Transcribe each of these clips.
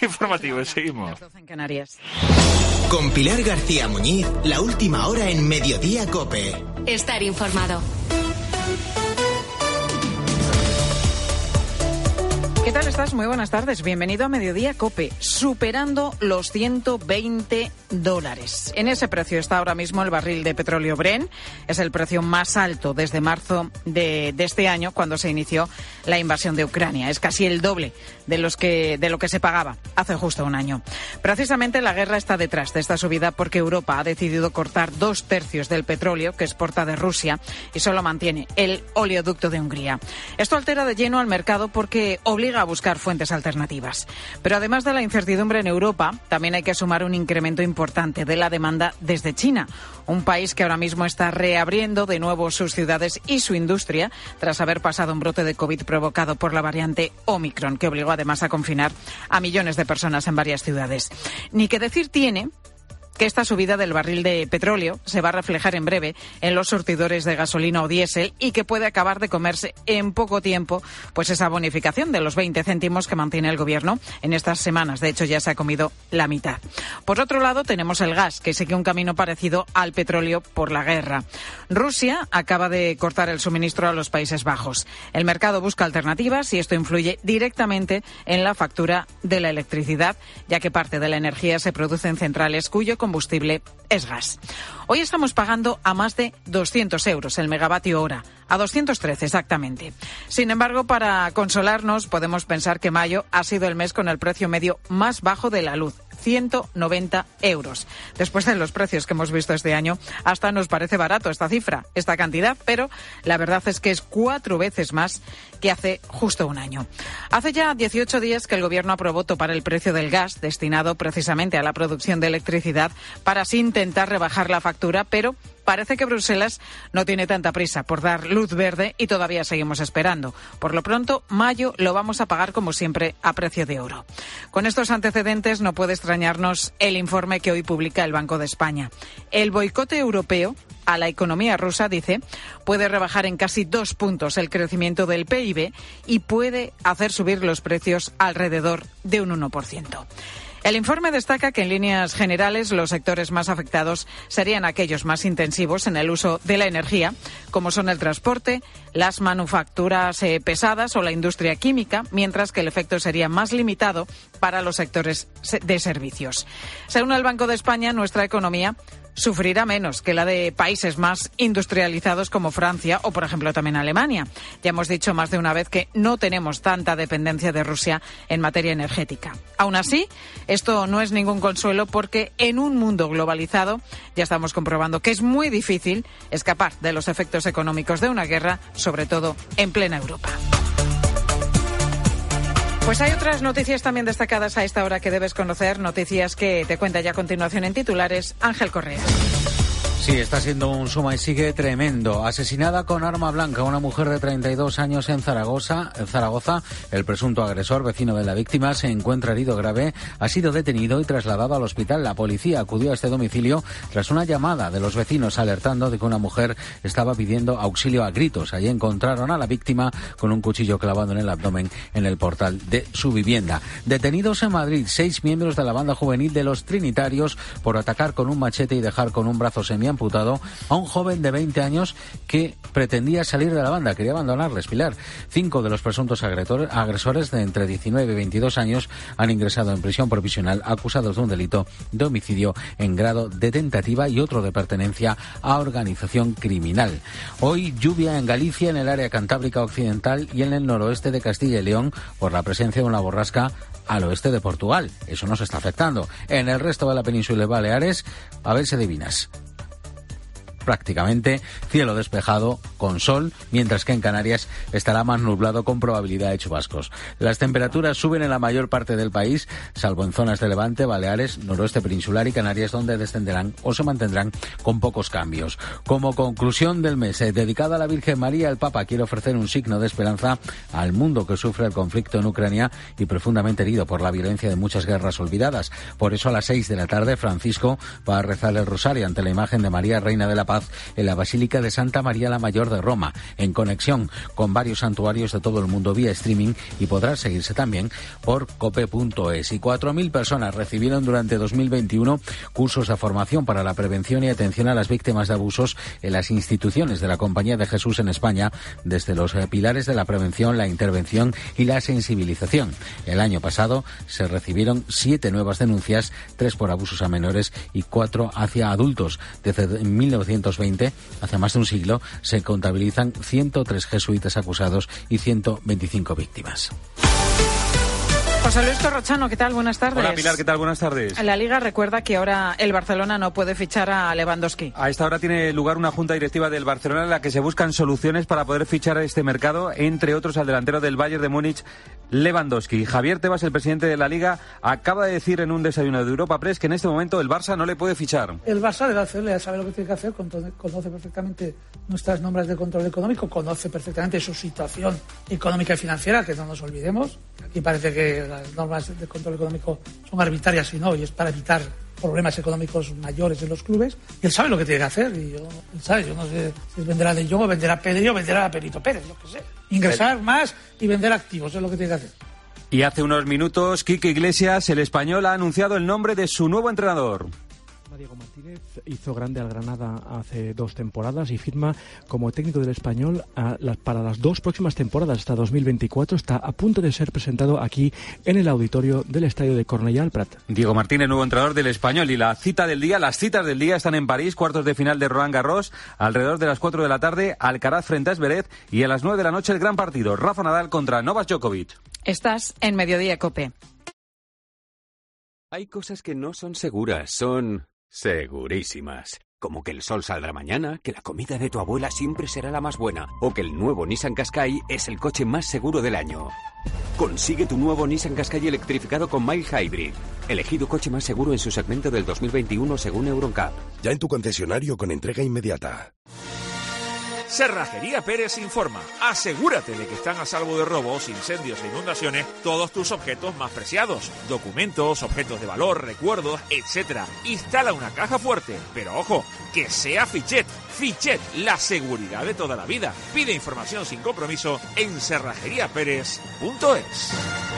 informativo, seguimos. Las 12 en Canarias. Con Pilar García Muñiz, la última hora en Mediodía COPE. Estar informado. ¿Qué tal estás? Muy buenas tardes. Bienvenido a Mediodía COPE. Superando los $120. En ese precio está ahora mismo el barril de petróleo Brent. Es el precio más alto desde marzo de este año, cuando se inició la invasión de Ucrania. Es casi el doble de lo que se pagaba hace justo un año. Precisamente la guerra está detrás de esta subida porque Europa ha decidido cortar 2/3 del petróleo que exporta de Rusia y solo mantiene el oleoducto de Hungría. Esto altera de lleno al mercado porque obliga a buscar fuentes alternativas. Pero además de la incertidumbre en Europa, también hay que sumar un incremento importante de la demanda desde China, un país que ahora mismo está reabriendo de nuevo sus ciudades y su industria tras haber pasado un brote de COVID provocado por la variante Omicron, que obligó además a confinar a millones de personas en varias ciudades. Ni que decir tiene que esta subida del barril de petróleo se va a reflejar en breve en los surtidores de gasolina o diésel y que puede acabar de comerse en poco tiempo pues esa bonificación de los 20 céntimos que mantiene el gobierno en estas semanas. De hecho, ya se ha comido la mitad. Por otro lado, tenemos el gas, que sigue un camino parecido al petróleo por la guerra. Rusia acaba de cortar el suministro a los Países Bajos. El mercado busca alternativas y esto influye directamente en la factura de la electricidad, ya que parte de la energía se produce en centrales cuyo combustible es gas. Hoy estamos pagando a más de 200 euros el megavatio hora, a 213 exactamente. Sin embargo, para consolarnos, podemos pensar que mayo ha sido el mes con el precio medio más bajo de la luz, 190 euros. Después de los precios que hemos visto este año, hasta nos parece barato esta cifra, esta cantidad, pero la verdad es que es 4 veces más que hace justo un año. Hace ya 18 días que el Gobierno aprobó topar el precio del gas destinado precisamente a la producción de electricidad para así intentar rebajar la factura, pero parece que Bruselas no tiene tanta prisa por dar luz verde y todavía seguimos esperando. Por lo pronto, mayo lo vamos a pagar como siempre a precio de oro. Con estos antecedentes no puede extrañarnos el informe que hoy publica el Banco de España. El boicote europeo a la economía rusa, dice, puede rebajar en casi 2 puntos el crecimiento del PIB y puede hacer subir los precios alrededor de un 1%. El informe destaca que en líneas generales los sectores más afectados serían aquellos más intensivos en el uso de la energía, como son el transporte, las manufacturas pesadas o la industria química, mientras que el efecto sería más limitado para los sectores de servicios. Según el Banco de España, nuestra economía sufrirá menos que la de países más industrializados como Francia o, por ejemplo, también Alemania. Ya hemos dicho más de una vez que no tenemos tanta dependencia de Rusia en materia energética. Aún así, esto no es ningún consuelo porque en un mundo globalizado ya estamos comprobando que es muy difícil escapar de los efectos económicos de una guerra, sobre todo en plena Europa. Pues hay otras noticias también destacadas a esta hora que debes conocer, noticias que te cuenta ya a continuación en titulares Ángel Correa. Sí, está siendo un suma y sigue tremendo. Asesinada con arma blanca una mujer de 32 años en Zaragoza. El presunto agresor, vecino de la víctima, se encuentra herido grave. Ha sido detenido y trasladado al hospital. La policía acudió a este domicilio tras una llamada de los vecinos alertando de que una mujer estaba pidiendo auxilio a gritos. Allí encontraron a la víctima con un cuchillo clavado en el abdomen en el portal de su vivienda. Detenidos en Madrid 6 miembros de la banda juvenil de los Trinitarios por atacar con un machete y dejar con un brazo semiamputado a un joven de 20 años que pretendía salir de la banda, quería abandonarles, Pilar. 5 de los presuntos agresores de entre 19 y 22 años han ingresado en prisión provisional acusados de un delito de homicidio en grado de tentativa y otro de pertenencia a organización criminal. Hoy lluvia en Galicia, en el área cantábrica occidental y en el noroeste de Castilla y León por la presencia de una borrasca al oeste de Portugal. Eso nos está afectando. En el resto de la península de Baleares, a ver si adivinas. Prácticamente cielo despejado con sol, mientras que en Canarias estará más nublado con probabilidad de chubascos. Las temperaturas suben en la mayor parte del país, salvo en zonas de Levante, Baleares, noroeste peninsular y Canarias, donde descenderán o se mantendrán con pocos cambios. Como conclusión del mes dedicado a la Virgen María, el Papa quiere ofrecer un signo de esperanza al mundo que sufre el conflicto en Ucrania y profundamente herido por la violencia de muchas guerras olvidadas. Por eso a las 6 de la tarde Francisco va a rezar el rosario ante la imagen de María, Reina de la Paz, Paz en la Basílica de Santa María la Mayor de Roma, en conexión con varios santuarios de todo el mundo vía streaming, y podrá seguirse también por cope.es. Y 4.000 personas recibieron durante 2021 cursos de formación para la prevención y atención a las víctimas de abusos en las instituciones de la Compañía de Jesús en España, desde los pilares de la prevención, la intervención y la sensibilización. El año pasado se recibieron 7 nuevas denuncias, 3 por abusos a menores y 4 hacia adultos. Desde 1920, hace más de un siglo, se contabilizan 103 jesuitas acusados y 125 víctimas. José Luis Corrochano, ¿qué tal? Buenas tardes. Hola Pilar, ¿qué tal? Buenas tardes. La Liga recuerda que ahora el Barcelona no puede fichar a Lewandowski. A esta hora tiene lugar una junta directiva del Barcelona en la que se buscan soluciones para poder fichar a este mercado, entre otros al delantero del Bayern de Múnich, Lewandowski. Javier Tebas, el presidente de la Liga, acaba de decir en un desayuno de Europa Press que en este momento el Barça no le puede fichar. El Barça le sabe lo que tiene que hacer, conoce perfectamente nuestras normas de control económico, conoce perfectamente su situación económica y financiera, que no nos olvidemos. Aquí parece que las normas de control económico son arbitrarias y no, y es para evitar problemas económicos mayores en los clubes. Y él sabe lo que tiene que hacer, y yo no sé si venderá a De Jong o venderá a Pedri o venderá a Perito Pérez, lo que sé. Ingresar más y vender activos es lo que tiene que hacer. Y hace unos minutos, Quique Iglesias, el español, ha anunciado el nombre de su nuevo entrenador. Diego Martínez hizo grande al Granada hace 2 temporadas y firma como técnico del Español para las 2 próximas temporadas hasta 2024. Está a punto de ser presentado aquí en el auditorio del estadio de Cornellà al Prat. Diego Martínez, nuevo entrenador del Español, y las citas del día están en París, cuartos de final de Roland Garros, alrededor de las 4 de la tarde, Alcaraz frente a Zverev, y a las 9 de la noche el gran partido, Rafa Nadal contra Novak Djokovic. Estás en Mediodía Cope. Hay cosas que no son seguras, son segurísimas. Como que el sol saldrá mañana, que la comida de tu abuela siempre será la más buena, o que el nuevo Nissan Qashqai es el coche más seguro del año. Consigue tu nuevo Nissan Qashqai electrificado con Mild Hybrid. Elegido coche más seguro en su segmento del 2021 según Euroncap. Ya en tu concesionario con entrega inmediata. Cerrajería Pérez informa. Asegúrate de que están a salvo de robos, incendios e inundaciones todos tus objetos más preciados. Documentos, objetos de valor, recuerdos, etc. Instala una caja fuerte, pero ojo, que sea Fichet. Fichet, la seguridad de toda la vida. Pide información sin compromiso en cerrajeriaperez.es.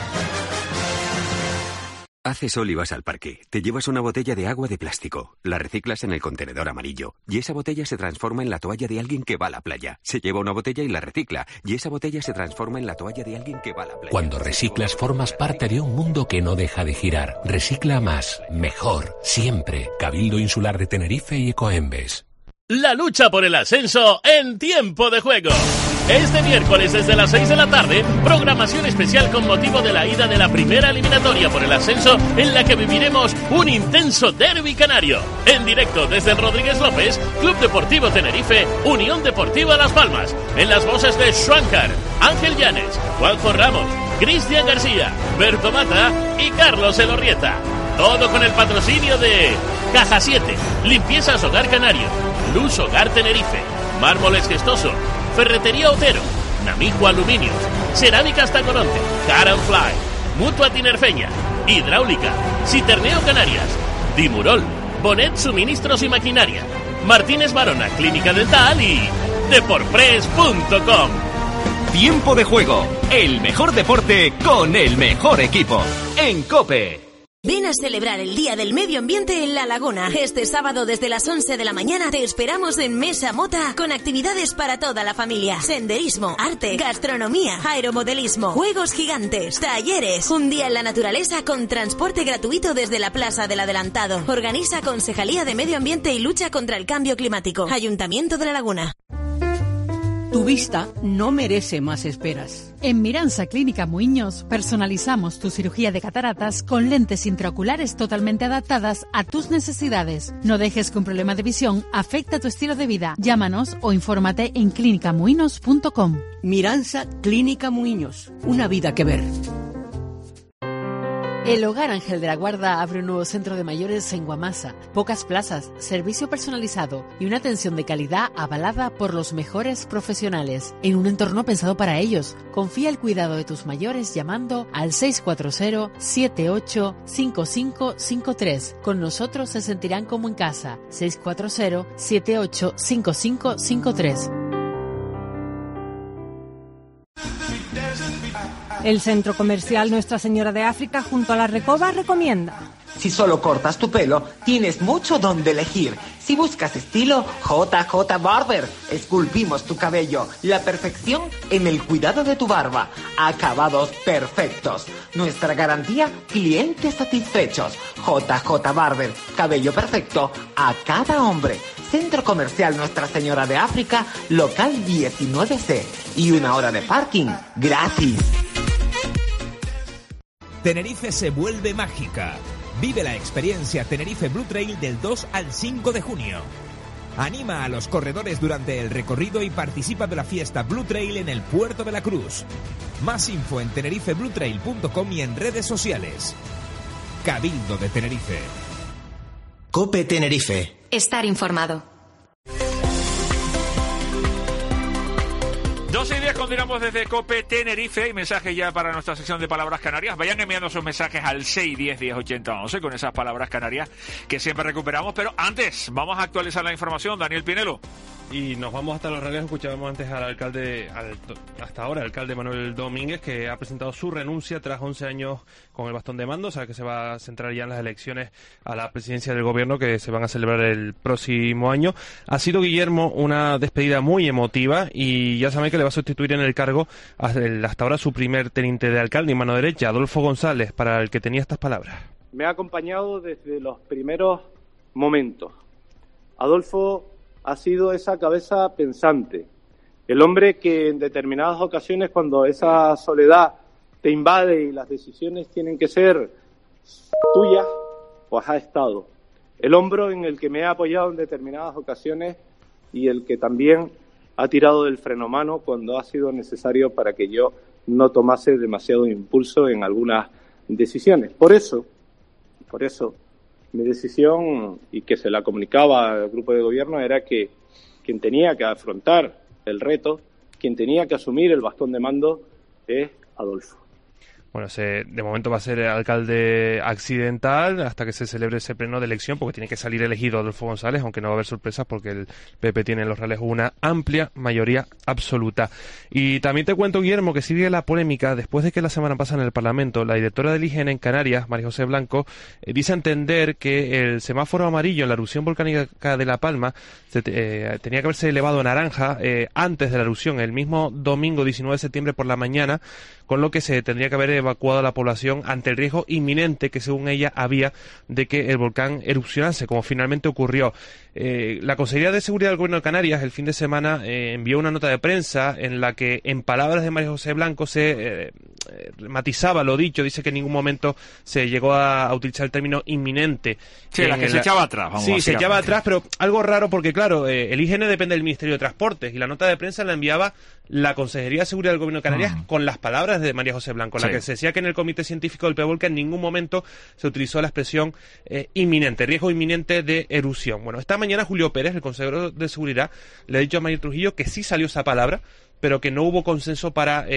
Hace sol y vas al parque. Te llevas una botella de agua de plástico. La reciclas en el contenedor amarillo. Y esa botella se transforma en la toalla de alguien que va a la playa. Se lleva una botella y la recicla. Y esa botella se transforma en la toalla de alguien que va a la playa. Cuando reciclas, formas parte de un mundo que no deja de girar. Recicla más, mejor, siempre. Cabildo Insular de Tenerife y Ecoembes. La lucha por el ascenso en Tiempo de Juego. Este miércoles desde las 6 de la tarde, programación especial con motivo de la ida de la primera eliminatoria por el ascenso, en la que viviremos un intenso derbi canario. En directo desde el Rodríguez López, Club Deportivo Tenerife, Unión Deportiva Las Palmas. En las voces de Schwankar, Ángel Llanes, Juanjo Ramos, Cristian García, Berto Mata y Carlos Elorrieta. Todo con el patrocinio de Caja 7, Limpiezas Hogar Canario, Luz Hogar Tenerife, Mármoles Gestoso, Ferretería Otero, Namijo Aluminios, Cerámicas Tacoronte, Car and Fly, Mutua Tinerfeña, Hidráulica, Citerneo Canarias, Dimurol, Bonet Suministros y Maquinaria, Martínez Barona Clínica Dental y Deporpress.com. Tiempo de Juego, el mejor deporte con el mejor equipo. En COPE. Ven a celebrar el Día del Medio Ambiente en La Laguna. Este sábado desde las 11 de la mañana te esperamos en Mesa Mota con actividades para toda la familia. Senderismo, arte, gastronomía, aeromodelismo, juegos gigantes, talleres. Un día en la naturaleza con transporte gratuito desde la Plaza del Adelantado. Organiza Concejalía de Medio Ambiente y Lucha contra el Cambio Climático. Ayuntamiento de La Laguna. Tu vista no merece más esperas. En Miransa Clínica Muiños personalizamos tu cirugía de cataratas con lentes intraoculares totalmente adaptadas a tus necesidades. No dejes que un problema de visión afecte a tu estilo de vida. Llámanos o infórmate en clinicamuiños.com. Miransa Clínica Muiños, una vida que ver. El Hogar Ángel de la Guarda abre un nuevo centro de mayores en Guamasa. Pocas plazas, servicio personalizado y una atención de calidad avalada por los mejores profesionales. En un entorno pensado para ellos. Confía el cuidado de tus mayores llamando al 640-785553. Con nosotros se sentirán como en casa. 640-785553. El centro comercial Nuestra Señora de África junto a la Recoba recomienda. Si solo cortas tu pelo, tienes mucho donde elegir. Si buscas estilo, JJ Barber. Esculpimos tu cabello. La perfección en el cuidado de tu barba. Acabados perfectos. Nuestra garantía, clientes satisfechos. JJ Barber. Cabello perfecto a cada hombre. Centro Comercial Nuestra Señora de África, local 19C. Y 1 hora de parking gratis. Tenerife se vuelve mágica. Vive la experiencia Tenerife Blue Trail del 2 al 5 de junio. Anima a los corredores durante el recorrido y participa de la fiesta Blue Trail en el Puerto de la Cruz. Más info en tenerifebluetrail.com y en redes sociales. Cabildo de Tenerife. COPE Tenerife. Estar informado. 12:10, continuamos desde COPE Tenerife y mensajes ya para nuestra sección de palabras canarias. Vayan enviando sus mensajes al 610-1080-11 con esas palabras canarias que siempre recuperamos. Pero antes, vamos a actualizar la información. Daniel Pinelo. Y nos vamos hasta Los Reales. Escuchábamos antes al alcalde, hasta ahora, el alcalde Manuel Domínguez, que ha presentado su renuncia tras 11 años con el bastón de mando. O sea, que se va a centrar ya en las elecciones a la presidencia del gobierno que se van a celebrar el próximo año. Ha sido, Guillermo, una despedida muy emotiva y ya saben que le va a sustituir en el cargo hasta ahora su primer teniente de alcalde y mano derecha, Adolfo González, para el que tenía estas palabras. Me ha acompañado desde los primeros momentos. Adolfo ha sido esa cabeza pensante, el hombre que en determinadas ocasiones, cuando esa soledad te invade y las decisiones tienen que ser tuyas, pues ha estado. El hombro en el que me ha apoyado en determinadas ocasiones y el que también ha tirado del freno mano cuando ha sido necesario para que yo no tomase demasiado impulso en algunas decisiones. Por eso, mi decisión, y que se la comunicaba al grupo de gobierno, era que quien tenía que afrontar el reto, quien tenía que asumir el bastón de mando, es Adolfo. Bueno, de momento va a ser alcalde accidental hasta que se celebre ese pleno de elección, porque tiene que salir elegido Adolfo González, aunque no va a haber sorpresas porque el PP tiene en Los Reales una amplia mayoría absoluta. Y también te cuento, Guillermo, que sigue la polémica después de que la semana pasada en el Parlamento la directora del IGN en Canarias, María José Blanco, dice entender que el semáforo amarillo en la erupción volcánica de La Palma tenía que haberse elevado a naranja antes de la erupción, el mismo domingo 19 de septiembre por la mañana, con lo que se tendría que haber evacuado a la población ante el riesgo inminente que según ella había de que el volcán erupcionase, como finalmente ocurrió. La Consejería de Seguridad del Gobierno de Canarias el fin de semana envió una nota de prensa en la que, en palabras de María José Blanco, se matizaba lo dicho. Dice que en ningún momento se llegó a utilizar el término inminente. Sí, la que se echaba atrás. Sí, se echaba atrás, pero algo raro porque, claro, el IGN depende del Ministerio de Transportes y la nota de prensa la enviaba la Consejería de Seguridad del Gobierno de Canarias con las palabras de María José Blanco, en la que se decía que en el Comité Científico del Pevolca en ningún momento se utilizó la expresión inminente, riesgo inminente de erupción. Bueno, esta mañana Julio Pérez, el consejero de Seguridad, le ha dicho a María Trujillo que sí salió esa palabra, pero que no hubo consenso para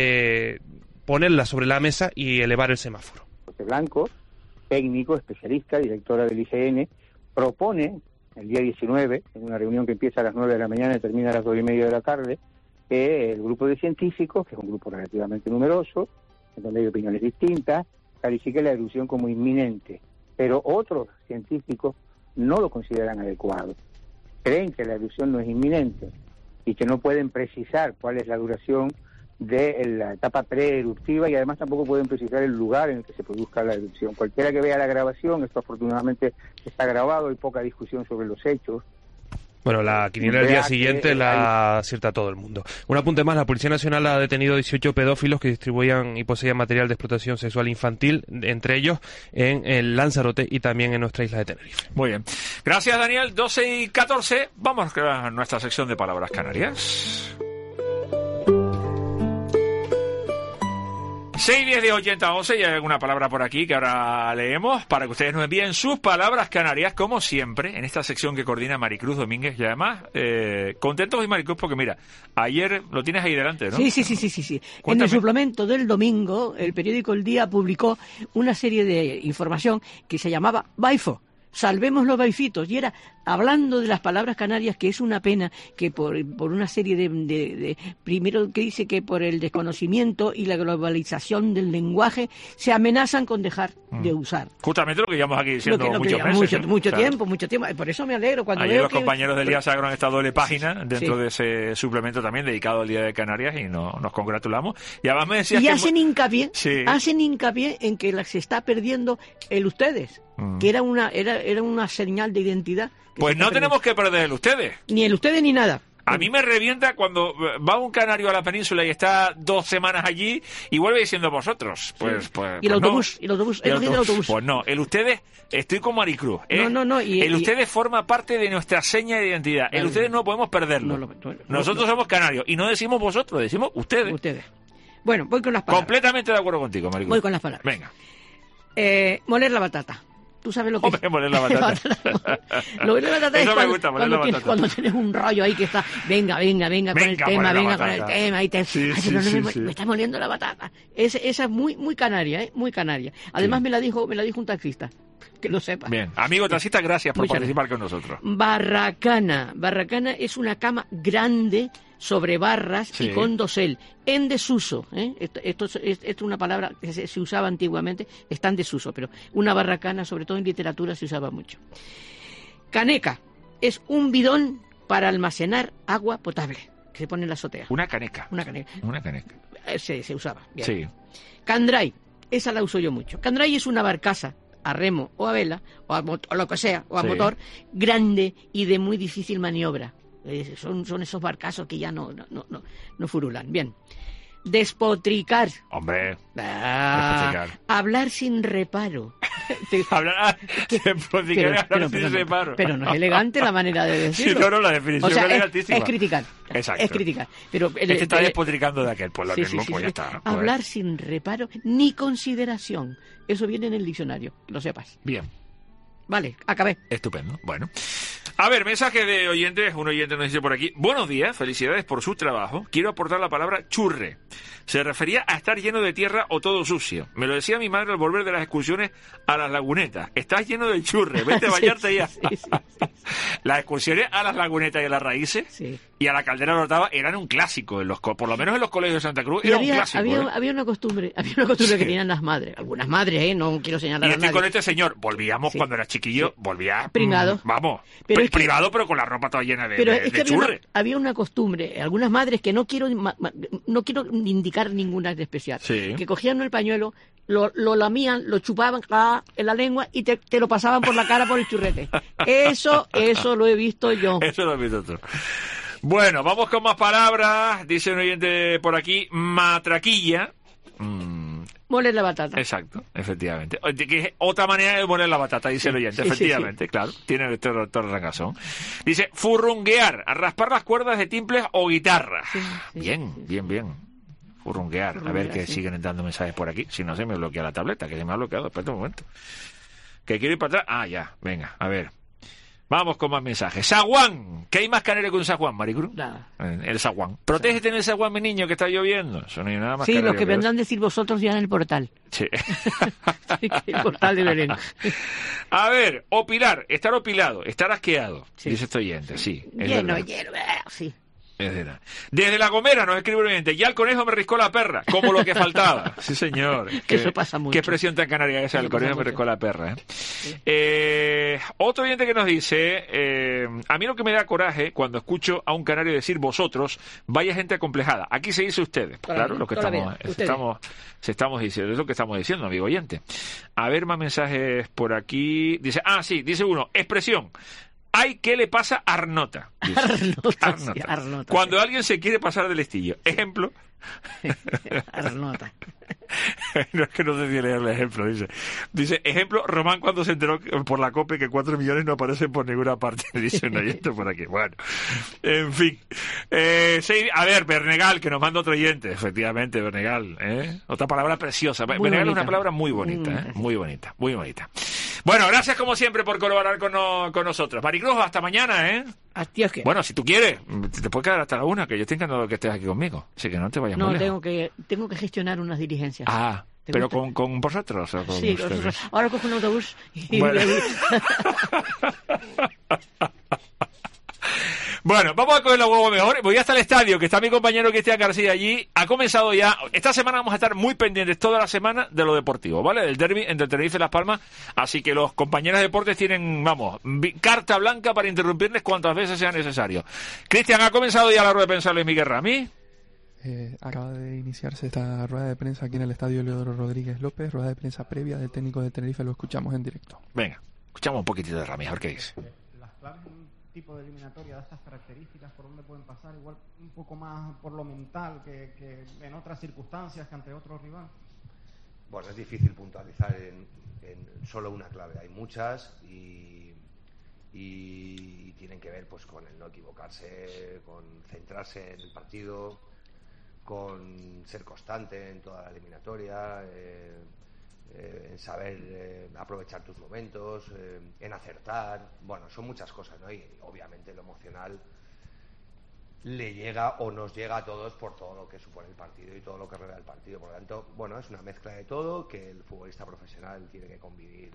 ponerla sobre la mesa y elevar el semáforo. José Blanco, técnico, especialista, directora del IGN, propone el día 19, en una reunión que empieza a las 9 de la mañana y termina a las 2:30 de la tarde, que el grupo de científicos, que es un grupo relativamente numeroso, en donde hay opiniones distintas, califique la erupción como inminente, pero otros científicos no lo consideran adecuado. Creen que la erupción no es inminente y que no pueden precisar cuál es la duración de la etapa preeruptiva y además tampoco pueden precisar el lugar en el que se produzca la erupción. Cualquiera que vea la grabación, esto afortunadamente está grabado, hay poca discusión sobre los hechos. Bueno, la quiniela del día siguiente la acierta todo el mundo. Un apunte más, la Policía Nacional ha detenido 18 pedófilos que distribuían y poseían material de explotación sexual infantil, entre ellos en el Lanzarote y también en nuestra isla de Tenerife. Muy bien. Gracias, Daniel. 12:14. Vamos a nuestra sección de palabras canarias. 610 de 8011, y hay alguna palabra por aquí que ahora leemos para que ustedes nos envíen sus palabras canarias, como siempre, en esta sección que coordina Maricruz Domínguez. Y además, contentos hoy, Maricruz, porque mira, ayer lo tienes ahí delante, ¿no? Sí. En el suplemento del domingo, el periódico El Día publicó una serie de información que se llamaba Baifo. Salvemos los baifitos, y era hablando de las palabras canarias, que es una pena que por una serie de primero que dice que por el desconocimiento y la globalización del lenguaje se amenazan con dejar de usar. Justamente lo que llevamos aquí diciendo mucho tiempo, por eso me alegro cuando ayer veo los compañeros del Día sacaron esta doble página dentro de ese suplemento también dedicado al Día de Canarias, y nos congratulamos. Y además me decías que hacen hincapié en que se está perdiendo el ustedes, que era una señal de identidad. Pues no tenemos que perder el ustedes. Ni el ustedes ni nada. A mí me revienta cuando va un canario a la península y está 2 semanas allí y vuelve diciendo vosotros. Pues ¿Y el autobús? ¿Y el autobús? Pues no, el ustedes, estoy con Maricruz. No. El ustedes forma parte de nuestra seña de identidad. El ustedes no podemos perderlo. Nosotros somos canarios y no decimos vosotros, decimos ustedes. Bueno, voy con las palabras. Completamente de acuerdo contigo, Maricruz. Voy con las palabras. Venga. Moler la batata. ¿Tú sabes lo que es? Moler la batata. Moler la batata es cuando tienes un rollo ahí que está, venga con el tema, y me está moliendo la batata. Esa es muy canaria, muy canaria. Además me la dijo un taxista. Que lo sepa. Bien, amigo taxista, gracias por participar con nosotros. Barracana es una cama grande sobre barras y con dosel, en desuso. Esto es una palabra que se usaba antiguamente, está en desuso, pero una barracana, sobre todo en literatura, se usaba mucho. Caneca es un bidón para almacenar agua potable que se pone en la azotea. Una caneca. Se usaba. Bien. Sí. Candray, esa la uso yo mucho. Candray es una barcaza a remo o a vela, o lo que sea, o a motor, grande y de muy difícil maniobra. Son esos barcazos que ya no furulan. Bien. Despotricar. Hombre. Despotricar. Hablar sin reparo. Despotricar, hablar sin reparo. Pero no es elegante la manera de decirlo. Sí, la definición es elegantísima. Es criticar. Exacto. Es criticar. Pero está despotricando de aquel, pues lo mismo, pues ya está. Hablar sin reparo ni consideración. Eso viene en el diccionario, que lo sepas. Bien. Vale, acabé. Estupendo. Bueno. A ver, mensaje de oyentes. Un oyente nos dice por aquí: buenos días, felicidades por su trabajo. Quiero aportar la palabra churre. Se refería a estar lleno de tierra o todo sucio. Me lo decía mi madre al volver de las excursiones a las lagunetas. Estás lleno de churre, vete a bañarte ya. Sí. Las excursiones a las lagunetas y a las raíces y a la caldera de Orotava eran un clásico, por lo menos en los colegios de Santa Cruz. Un clásico. Había una costumbre que tenían las madres. Algunas madres, no quiero señalar a nadie. Y estoy con este señor. Volvíamos cuando era chiquillo, volvía... Privado. Vamos, privado, pero con la ropa toda llena de churre. Había una costumbre, algunas madres, que no quiero indicar ninguna de especial, que cogían el pañuelo, lo lamían, lo chupaban en la lengua y te lo pasaban por la cara por el churrete. Eso lo he visto yo. Eso lo he visto tú. Bueno, vamos con más palabras. Dice un oyente por aquí: matraquilla. Moler la batata. Exacto, efectivamente. Que es otra manera de moler la batata, dice el oyente. Efectivamente, claro. Tiene toda la razón. Dice: furrunguear, a raspar las cuerdas de timbres o guitarras. Bien. Furrunguear. A ver que siguen entrando mensajes por aquí. Si no, se me bloquea la tableta, que se me ha bloqueado. Espérate un momento. Que quiero ir para atrás. Ya. Venga, a ver. Vamos con más mensajes. Zaguán. ¿Qué hay más canario que un zaguán, Maricruz? El zaguán. Protégete en el zaguán, mi niño, que está lloviendo. Eso no hay nada más canario. Sí, los que vendrán a decir vosotros ya en el portal. Sí. El portal de Belén. A ver, opilar. Estar opilado. Estar asqueado. Dice este oyente. Sí. Lleno, sí. Desde La Gomera nos escribe un oyente: ya el conejo me riscó la perra, como lo que faltaba. Sí, señor. Eso pasa mucho. Qué expresión tan canaria esa: el conejo me riscó la perra. Otro oyente que nos dice: a mí lo que me da coraje cuando escucho a un canario decir vosotros, vaya gente acomplejada. Aquí se dice ustedes. Pues claro, lo que estamos diciendo, es lo que estamos diciendo, amigo oyente. A ver, más mensajes por aquí. Dice uno: expresión. Ay, ¿qué le pasa a Arnota? Arnota. Cuando alguien se quiere pasar del listillo. Ejemplo: Arnota. No, es que no sé si leer el ejemplo. Dice, ejemplo, Román cuando se enteró por la COPE que 4 millones no aparecen por ninguna parte. Dice un oyente por aquí. Bueno, en fin. A ver, Bernegal, que nos manda otro oyente. Efectivamente, Bernegal. Otra palabra preciosa. Muy Bernegal bonita. Es una palabra muy bonita. Muy bonita, muy bonita. Bueno, gracias como siempre por colaborar con nosotros. Maricruz, hasta mañana, Adiós, ¿qué? Bueno, si tú quieres, te puedes quedar hasta la 1, que yo estoy encantado de que estés aquí conmigo. Así que no te vayas muy lejos. Tengo que gestionar unas diligencias. Ah, ¿pero con vosotros? ¿O con sí, con vosotros. Ahora cojo un autobús y... Bueno. Bueno, vamos a coger los huevos mejor. Voy hasta el estadio, que está mi compañero Cristian García allí. Ha comenzado ya. Esta semana vamos a estar muy pendientes toda la semana de lo deportivo, ¿vale? Del derbi entre Tenerife y Las Palmas. Así que los compañeros de deportes tienen, carta blanca para interrumpirles cuantas veces sea necesario. Cristian, ¿ha comenzado ya la rueda de prensa de Luis Miguel Ramírez? Acaba de iniciarse esta rueda de prensa aquí en el estadio Leodoro Rodríguez López. Rueda de prensa previa del técnico de Tenerife. Lo escuchamos en directo. Venga, escuchamos un poquitito de Ramírez, a ver qué dice. Las claves de un tipo de eliminatoria de estas características, ¿por dónde pueden pasar? Igual un poco más por lo mental que en otras circunstancias, que ante otros rivales. Bueno, es difícil puntualizar en solo una clave. Hay muchas y tienen que ver pues con el no equivocarse, con centrarse en el partido, con ser constante en toda la eliminatoria, en saber aprovechar tus momentos, en acertar. Bueno, son muchas cosas, ¿no? Y obviamente lo emocional le llega o nos llega a todos por todo lo que supone el partido y todo lo que rodea el partido. Por lo tanto, bueno, es una mezcla de todo que el futbolista profesional tiene que convivir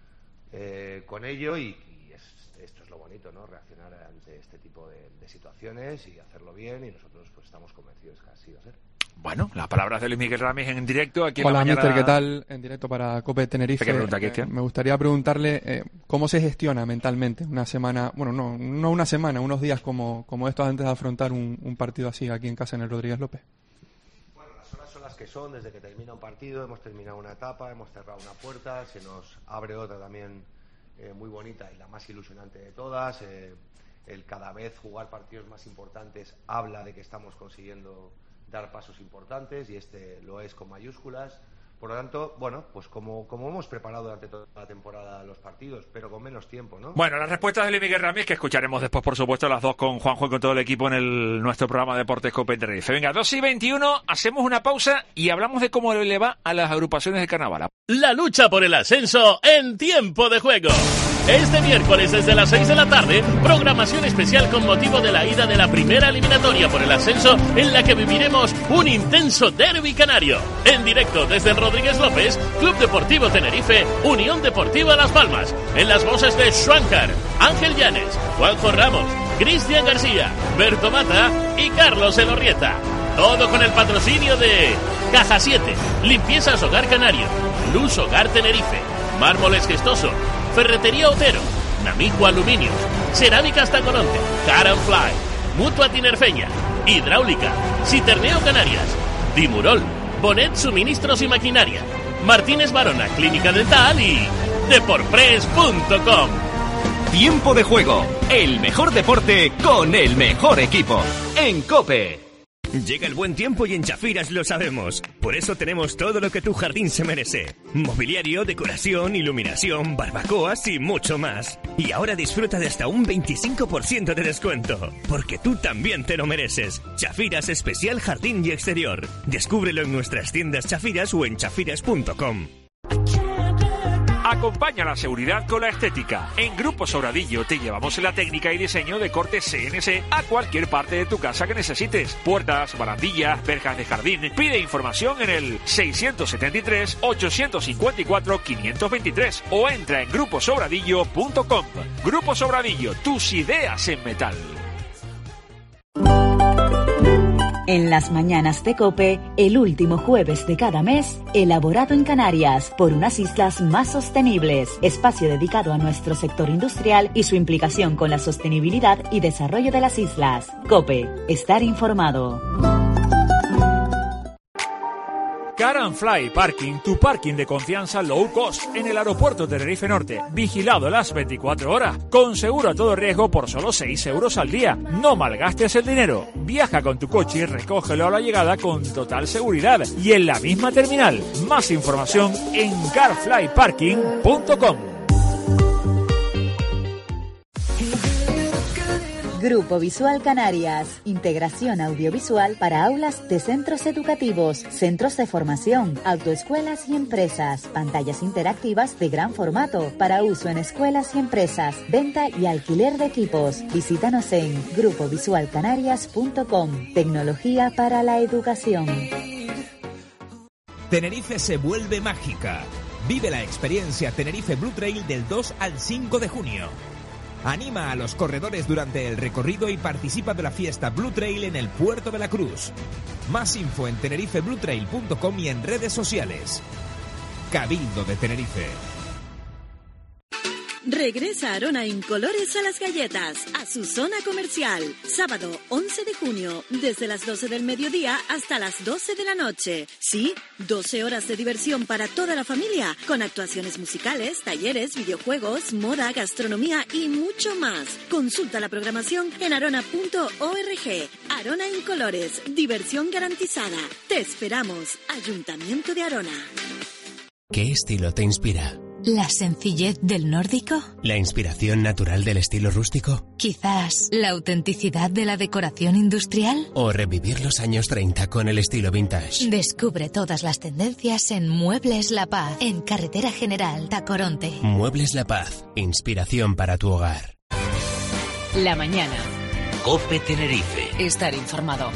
con ello y esto es lo bonito, ¿no? Reaccionar ante este tipo de situaciones y hacerlo bien, y nosotros pues estamos convencidos que así va a ser. Bueno, las palabras de Luis Miguel Ramírez en directo aquí en Hola, la mañana. Mister, ¿qué tal? En directo para COPE Tenerife. ¿Qué pregunta, Cristian? Me gustaría preguntarle cómo se gestiona mentalmente una semana, bueno, no una semana, unos días como estos antes de afrontar un partido así aquí en casa en el Rodríguez López. Bueno, las horas son las que son, desde que termina un partido, hemos terminado una etapa, hemos cerrado una puerta, se nos abre otra también muy bonita y la más ilusionante de todas. El cada vez jugar partidos más importantes habla de que estamos consiguiendo dar pasos importantes, y este lo es con mayúsculas. Por lo tanto, bueno, pues como hemos preparado durante toda la temporada los partidos, pero con menos tiempo, ¿no? Bueno, las respuestas de Luis Miguel Ramírez, que escucharemos después, por supuesto, las dos con Juanjo y con todo el equipo en nuestro programa Deportes COPE Tenerife. Venga, 2:21, hacemos una pausa y hablamos de cómo le va a las agrupaciones de carnaval. La lucha por el ascenso en tiempo de juego. Este miércoles desde las 6 de la tarde, programación especial con motivo de la ida de la primera eliminatoria por el ascenso, en la que viviremos un intenso derbi canario. En directo desde el Rodríguez López, Club Deportivo Tenerife, Unión Deportiva Las Palmas. En las voces de Schwankar, Ángel Llanes, Juanjo Ramos, Cristian García, Berto Mata y Carlos Elorrieta. Todo con el patrocinio de Caja 7, Limpiezas Hogar Canario, Luz Hogar Tenerife, Mármoles Gestoso, Ferretería Otero, Namijo Aluminios, Cerámicas Tacoronte, Car and Fly, Mutua Tinerfeña, Hidráulica, Citerneo Canarias, Dimurol, Bonet Suministros y Maquinaria, Martínez Barona Clínica Dental y Deporpress.com. Tiempo de juego, el mejor deporte con el mejor equipo, en COPE. Llega el buen tiempo y en Chafiras lo sabemos. Por eso tenemos todo lo que tu jardín se merece. Mobiliario, decoración, iluminación, barbacoas y mucho más. Y ahora disfruta de hasta un 25% de descuento. Porque tú también te lo mereces. Chafiras Especial Jardín y Exterior. Descúbrelo en nuestras tiendas Chafiras o en chafiras.com. Acompaña la seguridad con la estética. En Grupo Sobradillo te llevamos la técnica y diseño de corte CNC a cualquier parte de tu casa que necesites. Puertas, barandillas, verjas de jardín. Pide información en el 673-854-523 o entra en gruposobradillo.com. Grupo Sobradillo, tus ideas en metal. En las mañanas de COPE, el último jueves de cada mes, elaborado en Canarias por unas islas más sostenibles. Espacio dedicado a nuestro sector industrial y su implicación con la sostenibilidad y desarrollo de las islas. COPE, estar informado. Car and Fly Parking, tu parking de confianza low cost en el aeropuerto Tenerife Norte, vigilado las 24 horas, con seguro a todo riesgo por solo 6 euros al día. No malgastes el dinero. Viaja con tu coche y recógelo a la llegada con total seguridad y en la misma terminal. Más información en carflyparking.com. Grupo Visual Canarias. Integración audiovisual para aulas de centros educativos, centros de formación, autoescuelas y empresas. Pantallas interactivas de gran formato para uso en escuelas y empresas. Venta y alquiler de equipos. Visítanos en grupovisualcanarias.com. Tecnología para la educación. Tenerife se vuelve mágica. Vive la experiencia Tenerife Blue Trail del 2 al 5 de junio. Anima a los corredores durante el recorrido y participa de la fiesta Blue Trail en el Puerto de la Cruz. Más info en tenerifebluetrail.com y en redes sociales. Cabildo de Tenerife. Regresa Arona Incolores a las galletas, a su zona comercial. Sábado 11 de junio, desde las 12 del mediodía hasta las 12 de la noche. Sí, 12 horas de diversión para toda la familia, con actuaciones musicales, talleres, videojuegos, moda, gastronomía y mucho más. Consulta la programación en arona.org. Arona Incolores, diversión garantizada. Te esperamos, Ayuntamiento de Arona. ¿Qué estilo te inspira? ¿La sencillez del nórdico? ¿La inspiración natural del estilo rústico? ¿Quizás la autenticidad de la decoración industrial? ¿O revivir los años 30 con el estilo vintage? Descubre todas las tendencias en Muebles La Paz, en Carretera General Tacoronte. Muebles La Paz, inspiración para tu hogar. La mañana. COPE Tenerife. Estar informado.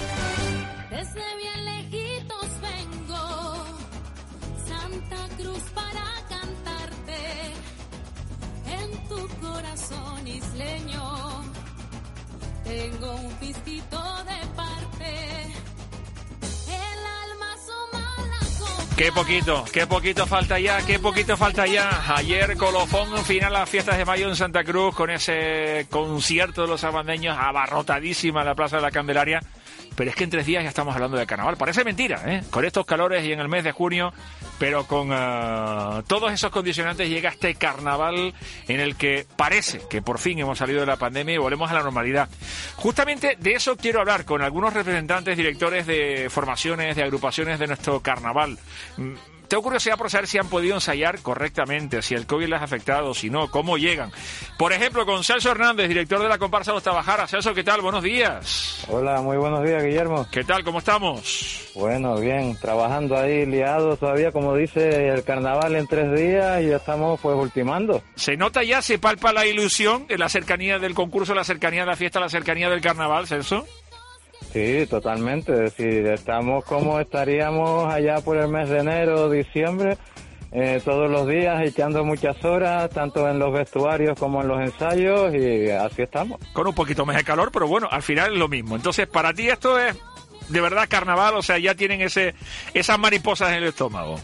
Tengo un pistito de parte. El alma asoma la copa. Qué poquito falta ya. Ayer colofón final a las fiestas de mayo en Santa Cruz con ese concierto de los sabandeños, abarrotadísima la Plaza de la Candelaria. Pero es que en 3 días ya estamos hablando de carnaval. Parece mentira, ¿eh? Con estos calores y en el mes de junio, pero con todos esos condicionantes llega este carnaval en el que parece que por fin hemos salido de la pandemia y volvemos a la normalidad. Justamente de eso quiero hablar con algunos representantes, directores de formaciones, de agrupaciones de nuestro carnaval. Tengo curiosidad por saber si han podido ensayar correctamente, si el COVID les ha afectado, si no, cómo llegan. Por ejemplo, con Celso Hernández, director de la comparsa Los Tabajaras. Celso, ¿qué tal? Buenos días. Hola, muy buenos días, Guillermo. ¿Qué tal? ¿Cómo estamos? Bueno, bien, trabajando ahí, liados todavía, como dice, el carnaval en 3 días y ya estamos pues ultimando. ¿Se nota ya, se palpa la ilusión de la cercanía del concurso, la cercanía de la fiesta, la cercanía del carnaval, Celso? Sí, totalmente. Es decir, estamos como estaríamos allá por el mes de enero, diciembre, todos los días echando muchas horas, tanto en los vestuarios como en los ensayos, y así estamos. Con un poquito más de calor, pero bueno, al final es lo mismo. Entonces, para ti esto es de verdad carnaval, o sea, ya tienen esas mariposas en el estómago.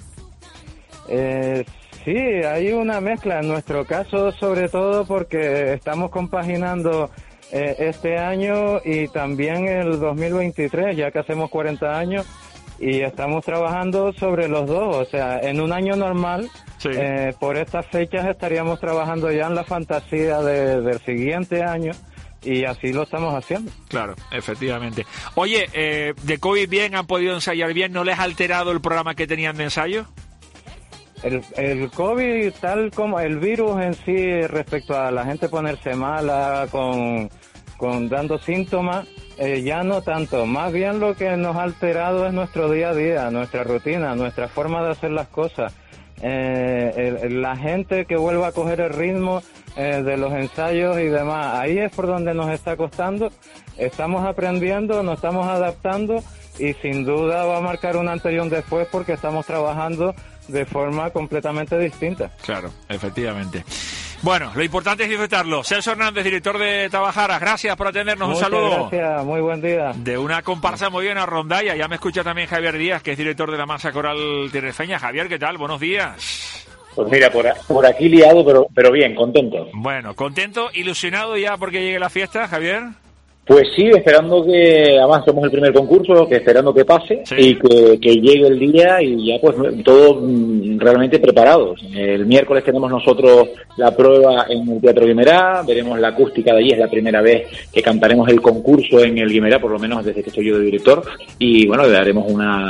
Sí, hay una mezcla en nuestro caso, sobre todo porque estamos compaginando este año y también el 2023, ya que hacemos 40 años, y estamos trabajando sobre los dos. O sea, en un año normal, sí, por estas fechas estaríamos trabajando ya en la fantasía del siguiente año, y así lo estamos haciendo. Claro, efectivamente. Oye, ¿de COVID bien? ¿Han podido ensayar bien? ¿No les ha alterado el programa que tenían de ensayo? El COVID, tal como el virus en sí, respecto a la gente ponerse mala, con dando síntomas, ya no tanto. Más bien lo que nos ha alterado es nuestro día a día, nuestra rutina, nuestra forma de hacer las cosas. La gente que vuelva a coger el ritmo de los ensayos y demás, ahí es por donde nos está costando. Estamos aprendiendo, nos estamos adaptando, y sin duda va a marcar un antes y un después, porque estamos trabajando de forma completamente distinta. Claro, efectivamente. Bueno, lo importante es disfrutarlo. Celso Hernández, director de Tabajaras, gracias por atendernos. Muchas un saludo. Gracias, muy buen día. De una comparsa muy bien a Rondalla. Ya me escucha también Javier Díaz, que es director de la Masa Coral Tinerfeña. Javier, ¿qué tal? Buenos días. Pues mira, por aquí liado, pero bien, contento. Bueno, contento, ilusionado ya porque llegue la fiesta, Javier. Pues sí, esperando que, además somos el primer concurso, que esperando que pase y que llegue el día y ya pues todo realmente preparados. El miércoles tenemos nosotros la prueba en el Teatro Guimerá, veremos la acústica de allí, es la primera vez que cantaremos el concurso en el Guimerá, por lo menos desde que estoy yo de director, y bueno, le daremos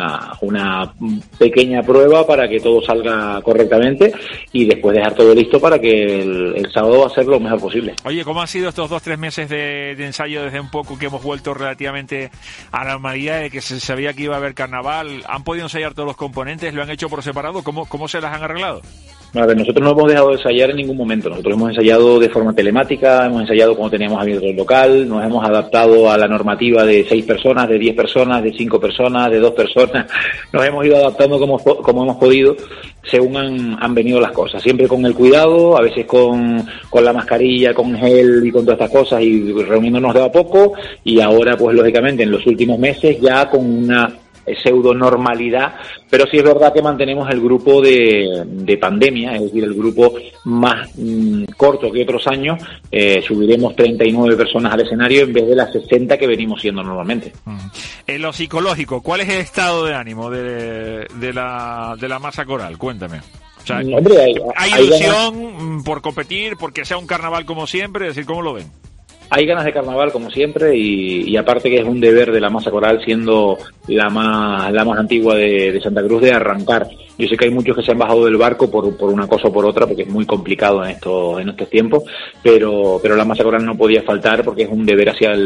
una pequeña prueba para que todo salga correctamente y después dejar todo listo para que el sábado hacer lo mejor posible. Oye, ¿cómo han sido estos 2-3 meses de ensayo desde un poco que hemos vuelto relativamente a la normalidad de que se sabía que iba a haber carnaval? ¿Han podido ensayar todos los componentes? ¿Lo han hecho por separado? ¿Cómo se las han arreglado? A ver, nosotros no hemos dejado de ensayar en ningún momento. Nosotros hemos ensayado de forma telemática, hemos ensayado cuando teníamos abierto el local, nos hemos adaptado a la normativa de 6 personas, de 10 personas, de 5 personas, de 2 personas. Nos hemos ido adaptando como hemos podido según han venido las cosas. Siempre con el cuidado, a veces con la mascarilla, con gel y con todas estas cosas y reuniéndonos de a poco. Y ahora, pues lógicamente, en los últimos meses ya con una pseudo normalidad, pero sí es verdad que mantenemos el grupo de pandemia, es decir, el grupo más corto que otros años. Subiremos 39 personas al escenario en vez de las 60 que venimos siendo normalmente. En lo psicológico, ¿cuál es el estado de ánimo de la masa coral? Cuéntame. O sea, hombre, ¿hay ilusión por competir, porque sea un carnaval como siempre? Es decir, ¿cómo lo ven? Hay ganas de carnaval como siempre y aparte que es un deber de la masa coral, siendo la más antigua de Santa Cruz, de arrancar. Yo sé que hay muchos que se han bajado del barco por una cosa o por otra, porque es muy complicado en estos tiempos, pero la masa coral no podía faltar porque es un deber hacia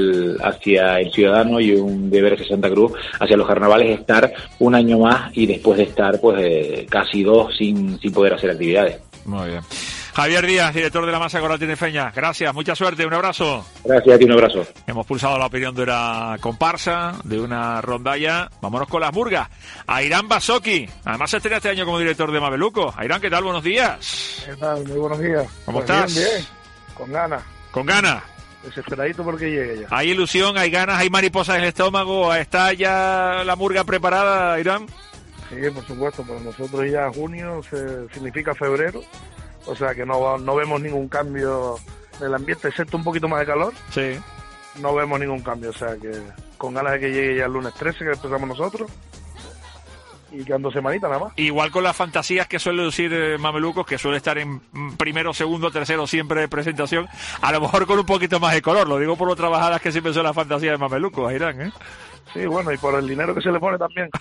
el ciudadano y un deber hacia Santa Cruz, hacia los carnavales, estar un año más y después de estar pues casi 2 sin poder hacer actividades. Muy bien. Javier Díaz, director de la Masa Coral Tinerfeña, gracias, mucha suerte, un abrazo. Gracias a ti, un abrazo. Hemos pulsado la opinión de una comparsa, de una rondalla. Vámonos con las murgas. Airán Basoki, además se estrena este año como director de Mameluco. Airán, ¿qué tal? Buenos días. ¿Qué tal? Muy buenos días. ¿Cómo pues estás? Bien, con ganas. ¿Con ganas? Desesperadito porque llegue ya. ¿Hay ilusión, hay ganas, hay mariposas en el estómago? ¿Está ya la murga preparada, Airán? Sí, por supuesto, para nosotros ya junio significa febrero. O sea que no vemos ningún cambio en el ambiente, excepto un poquito más de calor. Sí. No vemos ningún cambio, o sea que con ganas de que llegue ya el lunes 13, que empezamos nosotros, y quedando semanita nada más. Igual con las fantasías que suele decir Mamelucos, que suele estar en primero, segundo, tercero siempre de presentación, a lo mejor con un poquito más de color, lo digo por lo trabajadas que siempre son las fantasías de Mamelucos, Airán, ¿eh? Sí, bueno, y por el dinero que se le pone también.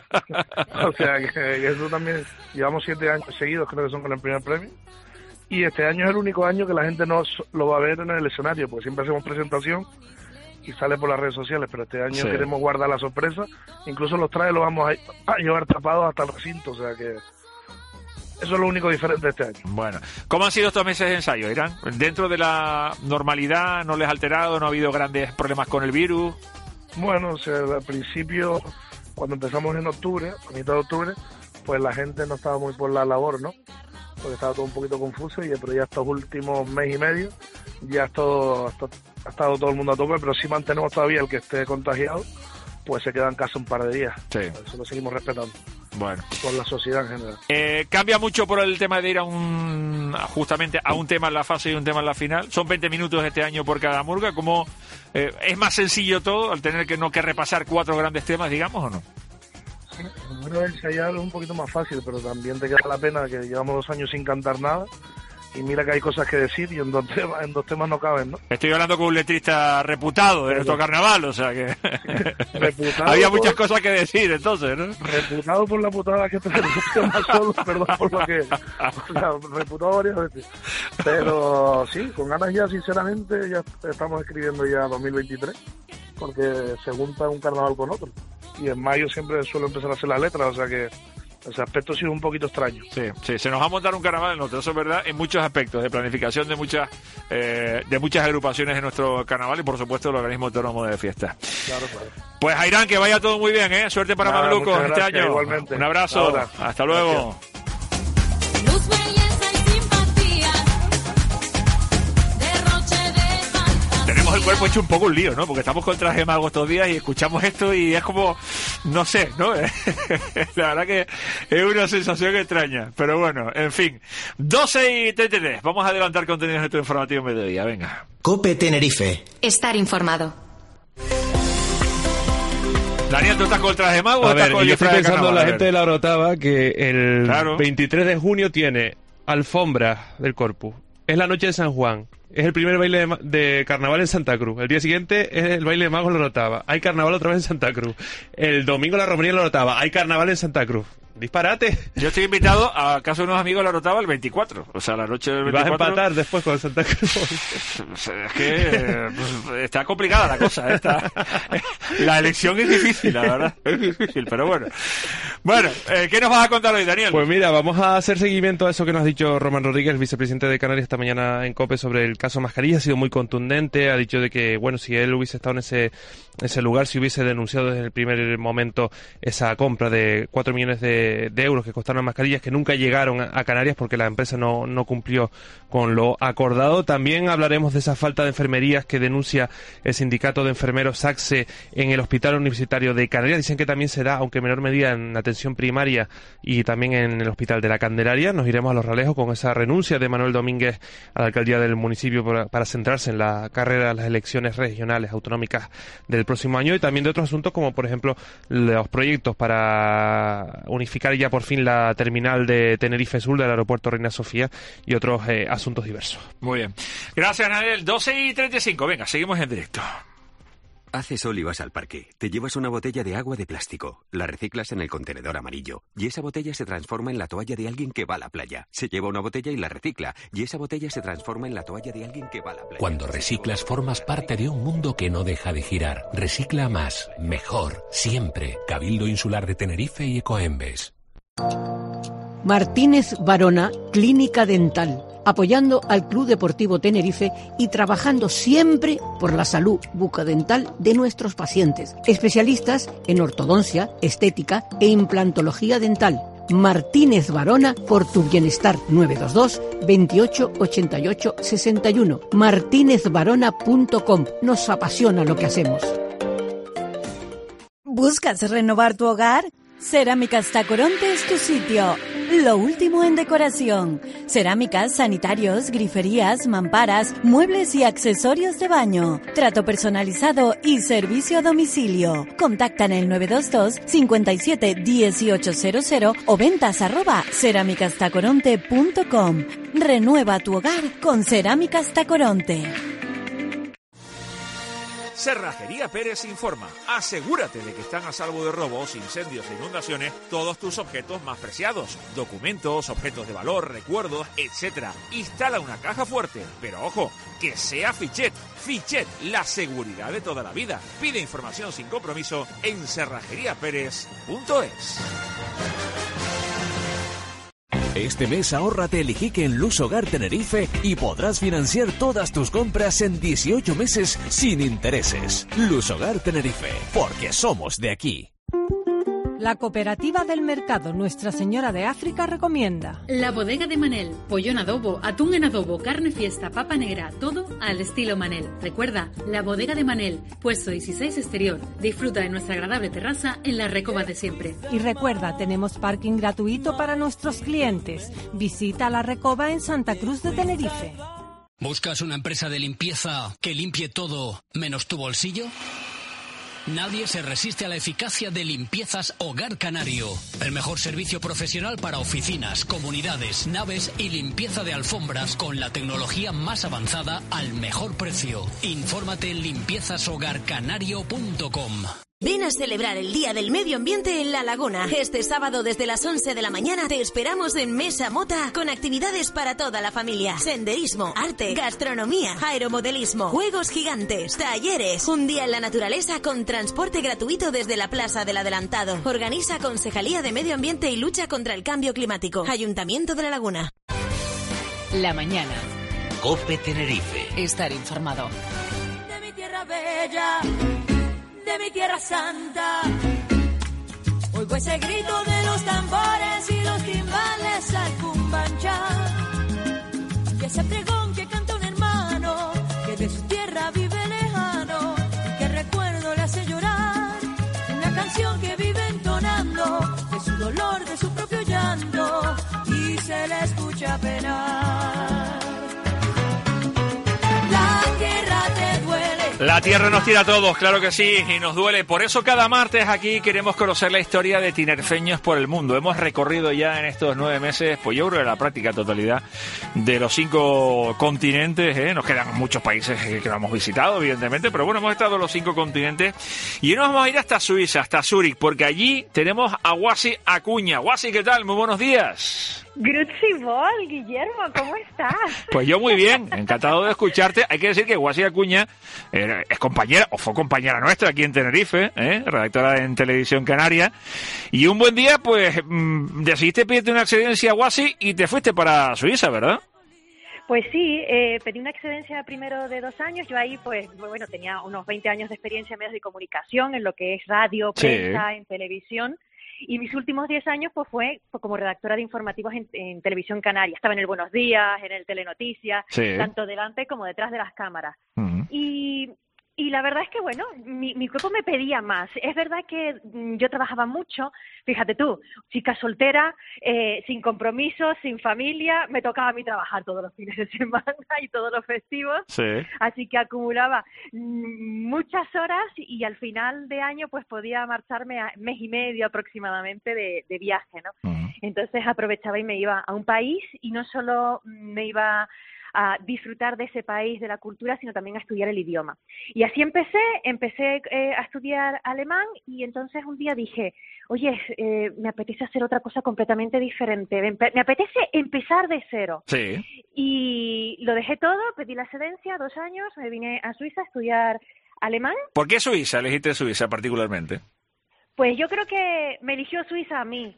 O sea que eso también, llevamos 7 años seguidos, creo que son con el primer premio. Y este año es el único año que la gente no lo va a ver en el escenario, porque siempre hacemos presentación y sale por las redes sociales, pero este año queremos guardar la sorpresa. Incluso los trajes los vamos a llevar tapados hasta el recinto, o sea que eso es lo único diferente de este año. Bueno, ¿cómo han sido estos meses de ensayo, Irán? ¿Dentro de la normalidad no les ha alterado, no ha habido grandes problemas con el virus? Bueno, o sea, al principio, cuando empezamos en octubre, a mitad de octubre, pues la gente no estaba muy por la labor, ¿no? Porque estaba todo un poquito confuso, pero ya estos últimos mes y medio ya ha estado todo el mundo a tope, pero si mantenemos todavía el que esté contagiado, pues se queda en casa un par de días. Sí. Eso lo seguimos respetando. Bueno. Por la sociedad en general. ¿Cambia mucho por el tema de ir justamente a un tema en la fase y un tema en la final? Son 20 minutos este año por cada murga. ¿Cómo es más sencillo todo al tener que repasar 4 grandes temas, digamos, o no? Sí, bueno, ensayar es un poquito más fácil, pero también te queda la pena que llevamos 2 años sin cantar nada. Y mira que hay cosas que decir y en dos temas no caben, ¿no? Estoy hablando con un letrista reputado de nuestro carnaval, o sea que había muchas cosas que decir entonces, ¿no? Reputado por la putada que te más solo, perdón por lo que... O sea, reputado varias veces. Pero sí, con ganas ya, sinceramente, ya estamos escribiendo ya 2023, porque se junta un carnaval con otro. Y en mayo siempre suelo empezar a hacer las letras, o sea que... Ese aspecto ha sido un poquito extraño. Sí, se nos va a montar un carnaval en nosotros, eso es verdad, en muchos aspectos, de planificación de muchas agrupaciones en nuestro carnaval y por supuesto el organismo autónomo de fiesta. Claro. Pues Airán, que vaya todo muy bien, ¿eh? Suerte para Mamelucos este año. Igualmente. Un abrazo, hasta luego. Luz, belleza y simpatía, derroche de fantasía. Tenemos el cuerpo hecho un poco un lío, ¿no? Porque estamos con traje mago estos días y escuchamos esto y es como, no sé, ¿no? La verdad que es una sensación extraña. Pero bueno, en fin. 12:33. Vamos a adelantar contenidos de nuestro informativo mediodía. Venga. COPE Tenerife. Estar informado. Daniel, ¿tú estás con el traje de mago o A estás ver, con el yo estoy disfraz de pensando en carnaval? la gente de la Orotava que el Claro. 23 de junio tiene alfombra del Corpus. Es la noche de San Juan. Es el primer baile de carnaval en Santa Cruz. El día siguiente es el baile de magos en la Orotava. Hay carnaval otra vez en Santa Cruz. El domingo la romería en la Orotava. Hay carnaval en Santa Cruz. Disparate. Yo estoy invitado a casa de unos amigos de la Orotava el 24. O sea, la noche del Y vas 24. a empatar después con Santa Cruz. Es que pues, está complicada la cosa. La elección es difícil, la verdad. Es difícil, pero bueno. Bueno, ¿qué nos vas a contar hoy, Daniel? Pues mira, vamos a hacer seguimiento a eso que nos ha dicho Román Rodríguez, el vicepresidente de Canarias, esta mañana en COPE sobre el caso Mascarilla. Ha sido muy contundente, ha dicho de que, bueno, si él hubiese estado en ese lugar, si hubiese denunciado desde el primer momento esa compra de 4 millones de euros que costaron las mascarillas, que nunca llegaron a Canarias porque la empresa no cumplió con lo acordado. También hablaremos de esa falta de enfermerías que denuncia el sindicato de enfermeros SACSE en el Hospital Universitario de Canarias. Dicen que también se da, aunque en menor medida, en atención primaria y también en el Hospital de la Candelaria. Nos iremos a Los Realejos con esa renuncia de Manuel Domínguez a la alcaldía del municipio para centrarse en la carrera de las elecciones regionales autonómicas del próximo año, y también de otros asuntos como, por ejemplo, los proyectos para unificar ya por fin la terminal de Tenerife Sur del aeropuerto Reina Sofía y otros asuntos diversos. Muy bien. Gracias, Daniel. 12:35. Venga, seguimos en directo. Hace sol y vas al parque. Te llevas una botella de agua de plástico. La reciclas en el contenedor amarillo. Y esa botella se transforma en la toalla de alguien que va a la playa. Se lleva una botella y la recicla. Y esa botella se transforma en la toalla de alguien que va a la playa. Cuando reciclas formas parte de un mundo que no deja de girar. Recicla más, mejor, siempre. Cabildo Insular de Tenerife y Ecoembes. Martínez Varona, Clínica Dental, apoyando al Club Deportivo Tenerife y trabajando siempre por la salud bucodental de nuestros pacientes. Especialistas en ortodoncia, estética e implantología dental. Martínez Varona, por tu bienestar. 922 28 88 61. martinezvarona.com. Nos apasiona lo que hacemos. ¿Buscas renovar tu hogar? Cerámicas Tacoronte es tu sitio. Lo último en decoración. Cerámicas, sanitarios, griferías, mamparas, muebles y accesorios de baño. Trato personalizado y servicio a domicilio. Contacta en el 922 57 1800 o ventas@cerámicastacoronte.com. Renueva tu hogar con Cerámicas Tacoronte. Cerrajería Pérez informa. Asegúrate de que están a salvo de robos, incendios e inundaciones todos tus objetos más preciados. Documentos, objetos de valor, recuerdos, etc. Instala una caja fuerte, pero ojo, que sea Fichet. Fichet, la seguridad de toda la vida. Pide información sin compromiso en cerrajeriaperez.es. Este mes ahórrate el Ijique en Luz Hogar Tenerife y podrás financiar todas tus compras en 18 meses sin intereses. Luz Hogar Tenerife, porque somos de aquí. La Cooperativa del Mercado Nuestra Señora de África recomienda La Bodega de Manel, pollo en adobo, atún en adobo, carne fiesta, papa negra, todo al estilo Manel. Recuerda, La Bodega de Manel, puesto 16 exterior. Disfruta de nuestra agradable terraza en la Recoba de siempre. y recuerda, tenemos parking gratuito para nuestros clientes. Visita la Recoba en Santa Cruz de Tenerife. ¿Buscas una empresa de limpieza que limpie todo menos tu bolsillo? Nadie se resiste a la eficacia de Limpiezas Hogar Canario. El mejor servicio profesional para oficinas, comunidades, naves y limpieza de alfombras con la tecnología más avanzada al mejor precio. Infórmate en limpiezashogarcanario.com. Ven a celebrar el Día del Medio Ambiente en La Laguna. Este sábado desde las 11 de la mañana te esperamos en Mesa Mota con actividades para toda la familia. Senderismo, arte, gastronomía, aeromodelismo, juegos gigantes, talleres. Un día en la naturaleza con transporte gratuito desde la Plaza del Adelantado. Organiza Concejalía de Medio Ambiente y Lucha contra el Cambio Climático. Ayuntamiento de La Laguna. La mañana. COPE Tenerife. Estar informado. De mi tierra bella, de mi tierra santa, oigo ese grito de los tambores y los timbales al cumbanchá, y ese pregón que canta un hermano que de su tierra vive lejano, que recuerdo le hace llorar, una canción que vive entonando de su dolor, de su propio llanto, y se le escucha penar. La tierra te duele. La tierra nos tira a todos, claro que sí, y nos duele. Por eso cada martes aquí queremos conocer la historia de tinerfeños por el mundo. Hemos recorrido ya en estos 9 meses, pues yo creo que la práctica totalidad de los 5 continentes. Nos quedan muchos países que no hemos visitado, evidentemente, pero bueno, hemos estado en los 5 continentes. Y hoy nos vamos a ir hasta Suiza, hasta Zúrich, porque allí tenemos a Guasi Acuña. Guasi, ¿qué tal? Muy buenos días. Grüezi wohl, Guillermo, ¿cómo estás? Pues yo muy bien, encantado de escucharte. Hay que decir que Guasi Acuña es compañera, o fue compañera nuestra aquí en Tenerife, redactora en Televisión Canaria, y un buen día, pues, decidiste pedirte una excedencia, Guasi, y te fuiste para Suiza, ¿verdad? Pues sí, pedí una excedencia primero de 2 años. Yo ahí, pues, bueno, tenía unos 20 años de experiencia en medios de comunicación, en lo que es radio, prensa, sí, en televisión. Y mis últimos 10 años pues fue como redactora de informativos en Televisión Canaria. Estaba en el Buenos Días, en el Telenoticias, sí, tanto delante como detrás de las cámaras. Uh-huh. Y la verdad es que, bueno, mi cuerpo me pedía más. Es verdad que yo trabajaba mucho, fíjate tú, chica soltera, sin compromisos, sin familia, me tocaba a mí trabajar todos los fines de semana y todos los festivos, sí, así que acumulaba muchas horas y al final de año pues podía marcharme a mes y medio aproximadamente de viaje, ¿no? Uh-huh. Entonces aprovechaba y me iba a un país y no solo me iba a disfrutar de ese país, de la cultura, sino también a estudiar el idioma. Y así empecé a estudiar alemán y entonces un día dije, oye, me apetece hacer otra cosa completamente diferente, me apetece empezar de cero. Sí. Y lo dejé todo, pedí la excedencia, 2 años, me vine a Suiza a estudiar alemán. ¿Por qué Suiza? ¿Elegiste Suiza particularmente? Pues yo creo que me eligió Suiza a mí.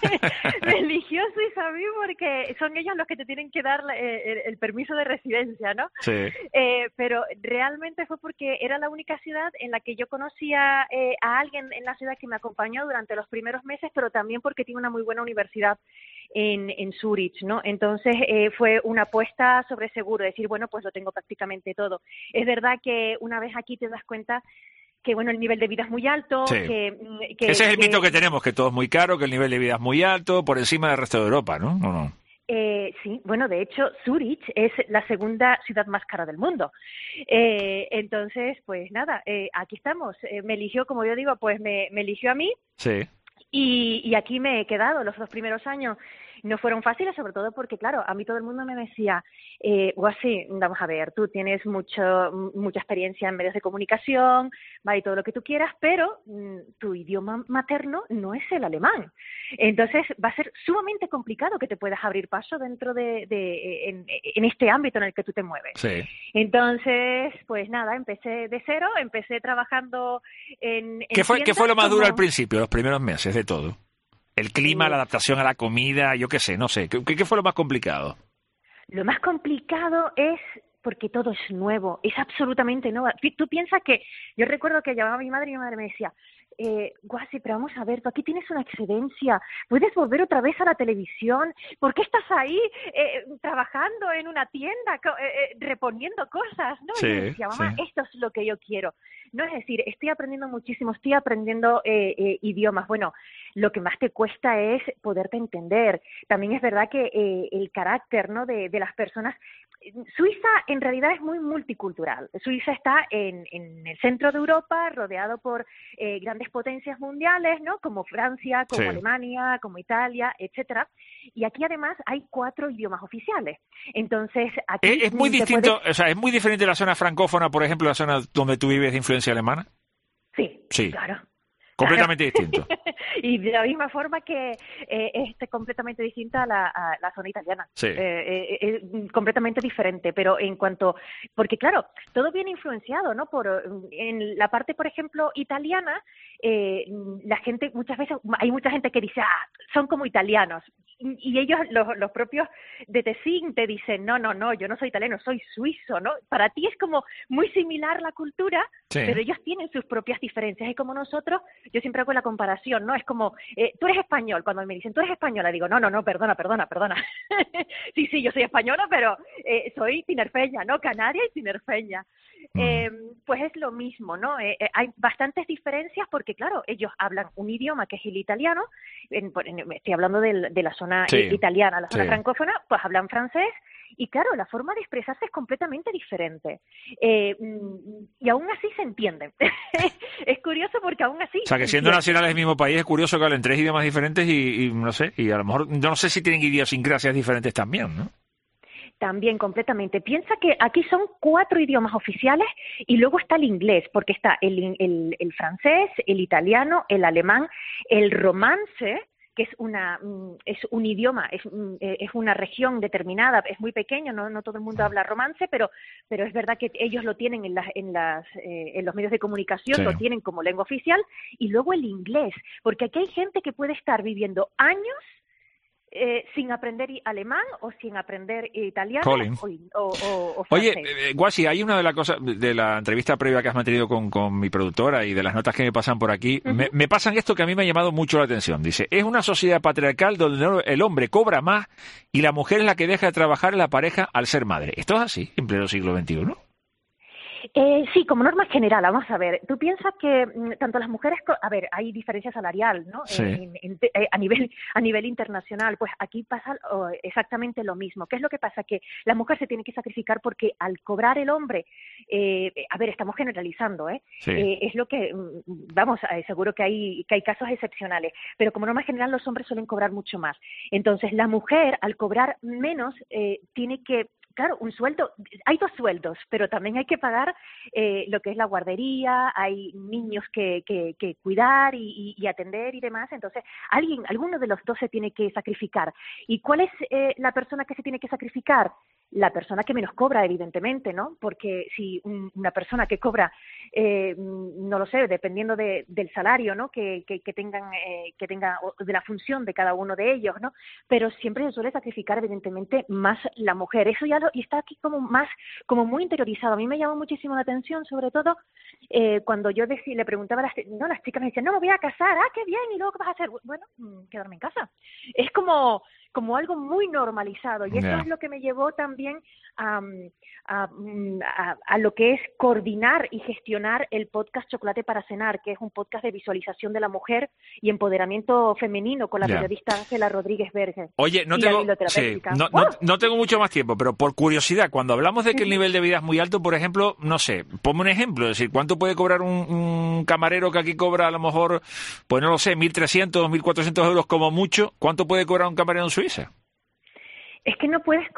Me eligió Suiza a mí porque son ellos los que te tienen que dar el permiso de residencia, ¿no? Sí. Pero realmente fue porque era la única ciudad en la que yo conocía a alguien en la ciudad que me acompañó durante los primeros meses, pero también porque tiene una muy buena universidad en Zúrich, ¿no? Entonces fue una apuesta sobre seguro, decir, bueno, pues lo tengo prácticamente todo. Es verdad que una vez aquí te das cuenta que bueno, el nivel de vida es muy alto. Sí. Ese es el mito que tenemos, que todo es muy caro, que el nivel de vida es muy alto, por encima del resto de Europa, ¿no? ¿O no? Sí, bueno, de hecho, Zúrich es la segunda ciudad más cara del mundo. Entonces, pues nada, aquí estamos. Me eligió, como yo digo, pues me eligió a mí. Sí. Y aquí me he quedado los 2 primeros años. No fueron fáciles, sobre todo porque, claro, a mí todo el mundo me decía, Guasi, vamos a ver, tú tienes mucha experiencia en medios de comunicación, vale, todo lo que tú quieras, pero tu idioma materno no es el alemán. Entonces va a ser sumamente complicado que te puedas abrir paso dentro en este ámbito en el que tú te mueves. Sí. Entonces, pues nada, empecé de cero, empecé trabajando en ¿Qué fue lo más duro al principio, los primeros meses de todo? El clima, la adaptación a la comida, yo qué sé, no sé. ¿Qué fue lo más complicado? Lo más complicado es porque todo es nuevo, es absolutamente nuevo. Tú piensas que, yo recuerdo que llamaba a mi madre y mi madre me decía, Guasi, pero vamos a ver, tú aquí tienes una excedencia, puedes volver otra vez a la televisión, ¿por qué estás ahí trabajando en una tienda, reponiendo cosas? ¿No? Sí, y yo decía, mamá, sí, esto es lo que yo quiero. No, es decir, estoy aprendiendo muchísimo, estoy aprendiendo idiomas. Bueno, lo que más te cuesta es poderte entender. También es verdad que el carácter, ¿no?, de las personas. Suiza en realidad es muy multicultural. Suiza está en el centro de Europa, rodeado por grandes potencias mundiales, ¿no?, como Francia, como sí, Alemania, como Italia, etcétera. Y aquí además hay 4 idiomas oficiales. Entonces aquí es muy distinto, o sea, es muy diferente la zona francófona, por ejemplo, la zona donde tú vives de influencia alemana. Sí, claro. Completamente distinto. Y de la misma forma que es completamente distinta a la zona italiana. Sí. Es completamente diferente, pero en cuanto... Porque claro, todo viene influenciado, ¿no? En la parte, por ejemplo, italiana, la gente, muchas veces, hay mucha gente que dice, son como italianos. Y ellos, los propios de Tessin, te dicen, no, yo no soy italiano, soy suizo, ¿no? Para ti es como muy similar la cultura, sí, pero ellos tienen sus propias diferencias. Y como nosotros, yo siempre hago la comparación, ¿no? Es como, tú eres español. Cuando me dicen, tú eres española, digo, no, perdona. sí, yo soy española, pero soy tinerfeña, ¿no? Canaria y tinerfeña. Pues es lo mismo, ¿no? Hay bastantes diferencias porque, claro, ellos hablan un idioma que es el italiano. Estoy hablando de la zona italiana, la zona francófona, pues hablan francés. Y claro, la forma de expresarse es completamente diferente. Y aún así se entienden. Es curioso porque aún así... O sea, que siendo nacionales del mismo país es curioso que hablen 3 idiomas diferentes y no sé, y a lo mejor, yo no sé si tienen idiosincrasias diferentes también, ¿no? También, completamente. Piensa que aquí son 4 idiomas oficiales y luego está el inglés, porque está el francés, el italiano, el alemán, el romance, que es un idioma, es una región determinada, es muy pequeño, no todo el mundo habla romance, pero es verdad que ellos lo tienen en los medios de comunicación, lo tienen como lengua oficial, y luego el inglés, porque aquí hay gente que puede estar viviendo años sin aprender alemán o sin aprender italiano o francés. Oye, Guasi, hay una de las cosas de la entrevista previa que has mantenido con mi productora y de las notas que me pasan por aquí, me pasan esto que a mí me ha llamado mucho la atención. Dice, es una sociedad patriarcal donde el hombre cobra más y la mujer es la que deja de trabajar en la pareja al ser madre. ¿Esto es así en pleno siglo XXI? Sí, como norma general, vamos a ver. Tú piensas que tanto las mujeres, hay diferencia salarial, ¿no? Sí. A nivel internacional, pues aquí pasa exactamente lo mismo. ¿Qué es lo que pasa? Que la mujer se tiene que sacrificar porque al cobrar el hombre, estamos generalizando, Sí. Es lo que, seguro que hay casos excepcionales, pero como norma general los hombres suelen cobrar mucho más. Entonces la mujer, al cobrar menos, tiene que... Claro, un sueldo, hay 2 sueldos, pero también hay que pagar lo que es la guardería, hay niños que cuidar y atender y demás, entonces alguno de los 2 se tiene que sacrificar. ¿Y cuál es la persona que se tiene que sacrificar? La persona que menos cobra, evidentemente, ¿no? Porque si una persona que cobra, no lo sé, dependiendo del salario, ¿no? que tenga, o de la función de cada uno de ellos, ¿no? Pero siempre se suele sacrificar, evidentemente, más la mujer. Eso ya y está aquí como muy interiorizado. A mí me llamó muchísimo la atención, sobre todo cuando yo le preguntaba las chicas me decían, no, me voy a casar, qué bien, y luego ¿qué vas a hacer? Bueno, quedarme en casa. Es como algo muy normalizado, y eso es lo que me llevó también a lo que es coordinar y gestionar el podcast Chocolate para Cenar, que es un podcast de visualización de la mujer y empoderamiento femenino con la periodista Ángela Rodríguez Berger. Oye, no tengo mucho más tiempo, pero por curiosidad, cuando hablamos de que el nivel de vida es muy alto, por ejemplo, no sé, ponme un ejemplo, es decir, ¿cuánto puede cobrar un camarero que aquí cobra a lo mejor, pues no lo sé, 1.300, 1.400 euros como mucho? ¿Cuánto puede cobrar un camarero en Suiza? Es que no puedes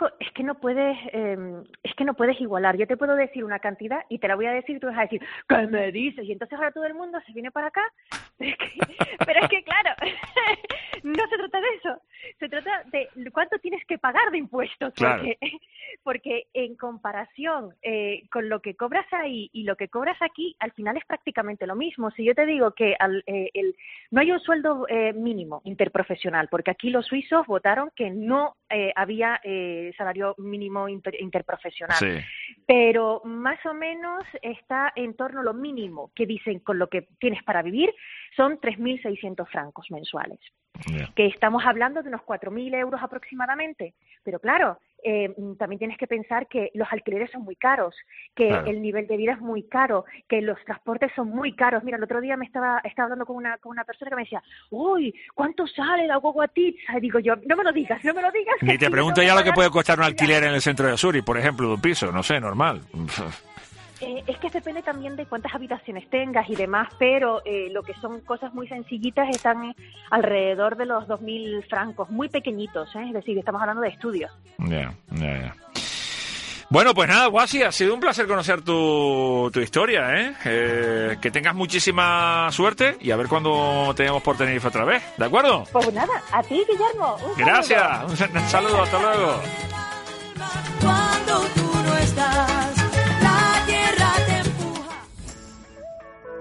igualar. Yo te puedo decir una cantidad y te la voy a decir y tú vas a decir, ¿qué me dices? Y entonces ahora todo el mundo se viene para acá. Pero es que claro, no se trata de eso. Se trata de cuánto tienes que pagar de impuestos. Claro. Porque en comparación con lo que cobras ahí y lo que cobras aquí, al final es prácticamente lo mismo. Si yo te digo que no hay un sueldo mínimo interprofesional, porque aquí los suizos votaron que no había salario mínimo interprofesional. Sí. Pero más o menos está en torno a lo mínimo que dicen con lo que tienes para vivir, son 3.600 francos mensuales. Yeah. Que estamos hablando de unos 4.000 euros aproximadamente. Pero claro, también tienes que pensar que los alquileres son muy caros, que el nivel de vida es muy caro, que los transportes son muy caros. Mira, el otro día estaba hablando con una persona que me decía, uy, ¿cuánto sale la guaguatizza? Y digo yo, no me lo digas. Ni te pregunto ya lo que puede costar un alquiler en el centro de Zurich, por ejemplo, de un piso, no sé, normal. Es que depende también de cuántas habitaciones tengas y demás, pero lo que son cosas muy sencillitas están alrededor de los 2.000 francos, muy pequeñitos, es decir, estamos hablando de estudios. Ya. Bueno, pues nada, Guasi, ha sido un placer conocer tu historia, que tengas muchísima suerte y a ver cuándo tenemos por Tenerife otra vez, ¿de acuerdo? Pues nada, a ti, Guillermo. Gracias, un saludo, hasta luego. Cuando tú no estás, la tierra te empuja.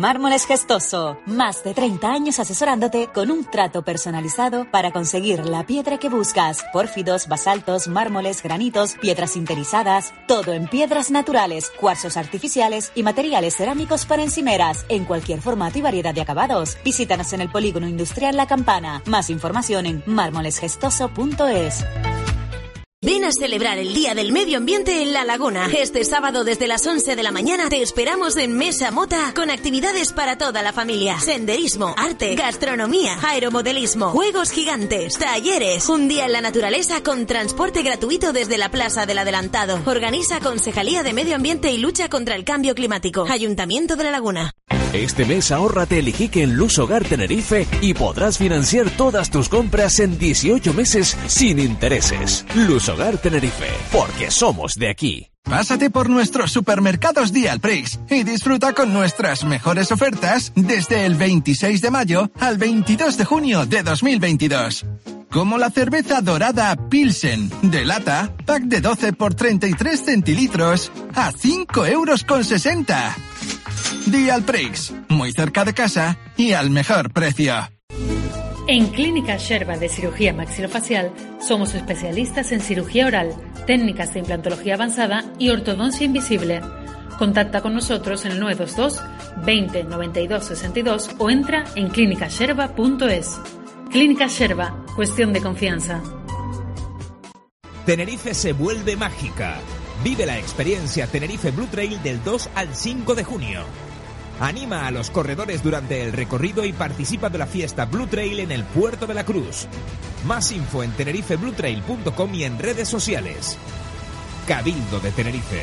Mármoles Gestoso. Más de 30 años asesorándote con un trato personalizado para conseguir la piedra que buscas. Pórfidos, basaltos, mármoles, granitos, piedras sinterizadas. Todo en piedras naturales, cuarzos artificiales y materiales cerámicos para encimeras. En cualquier formato y variedad de acabados. Visítanos en el Polígono Industrial La Campana. Más información en mármolesgestoso.es. Ven a celebrar el Día del Medio Ambiente en La Laguna. Este sábado desde las 11 de la mañana te esperamos en Mesa Mota con actividades para toda la familia. Senderismo, arte, gastronomía, aeromodelismo, juegos gigantes, talleres. Un día en la naturaleza con transporte gratuito desde la Plaza del Adelantado. Organiza Concejalía de Medio Ambiente y Lucha contra el Cambio Climático. Ayuntamiento de La Laguna. Este mes ahórrate el Iquique en Luz Hogar Tenerife y podrás financiar todas tus compras en 18 meses sin intereses. Luz Hogar Tenerife, porque somos de aquí. Pásate por nuestros supermercados Dialprix y disfruta con nuestras mejores ofertas desde el 26 de mayo al 22 de junio de 2022. Como la cerveza dorada Pilsen de lata, pack de 12 por 33 centilitros a 5,60 €. Dialprix, muy cerca de casa y al mejor precio. En Clínica Sherba de Cirugía Maxilofacial somos especialistas en cirugía oral, técnicas de implantología avanzada y ortodoncia invisible. Contacta con nosotros en el 922 20 92 62 o entra en clinicasherba.es. Clínica Sherba, cuestión de confianza. Tenerife se vuelve mágica. Vive la experiencia Tenerife Blue Trail del 2 al 5 de junio. Anima a los corredores durante el recorrido y participa de la fiesta Blue Trail en el Puerto de la Cruz. Más info en tenerifebluetrail.com y en redes sociales. Cabildo de Tenerife.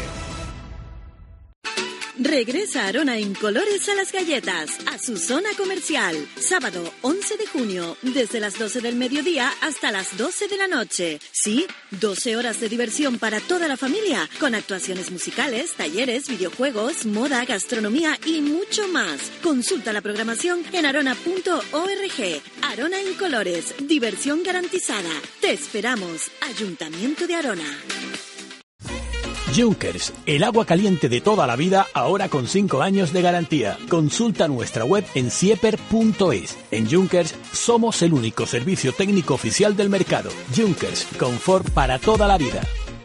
Regresa Arona Incolores a las galletas, a su zona comercial. Sábado 11 de junio, desde las 12 del mediodía hasta las 12 de la noche. Sí, 12 horas de diversión para toda la familia, con actuaciones musicales, talleres, videojuegos, moda, gastronomía y mucho más. Consulta la programación en arona.org. Arona Incolores, diversión garantizada. Te esperamos, Ayuntamiento de Arona. Junkers, el agua caliente de toda la vida, ahora con 5 años de garantía. Consulta nuestra web en sieper.es. En Junkers somos el único servicio técnico oficial del mercado. Junkers, confort para toda la vida.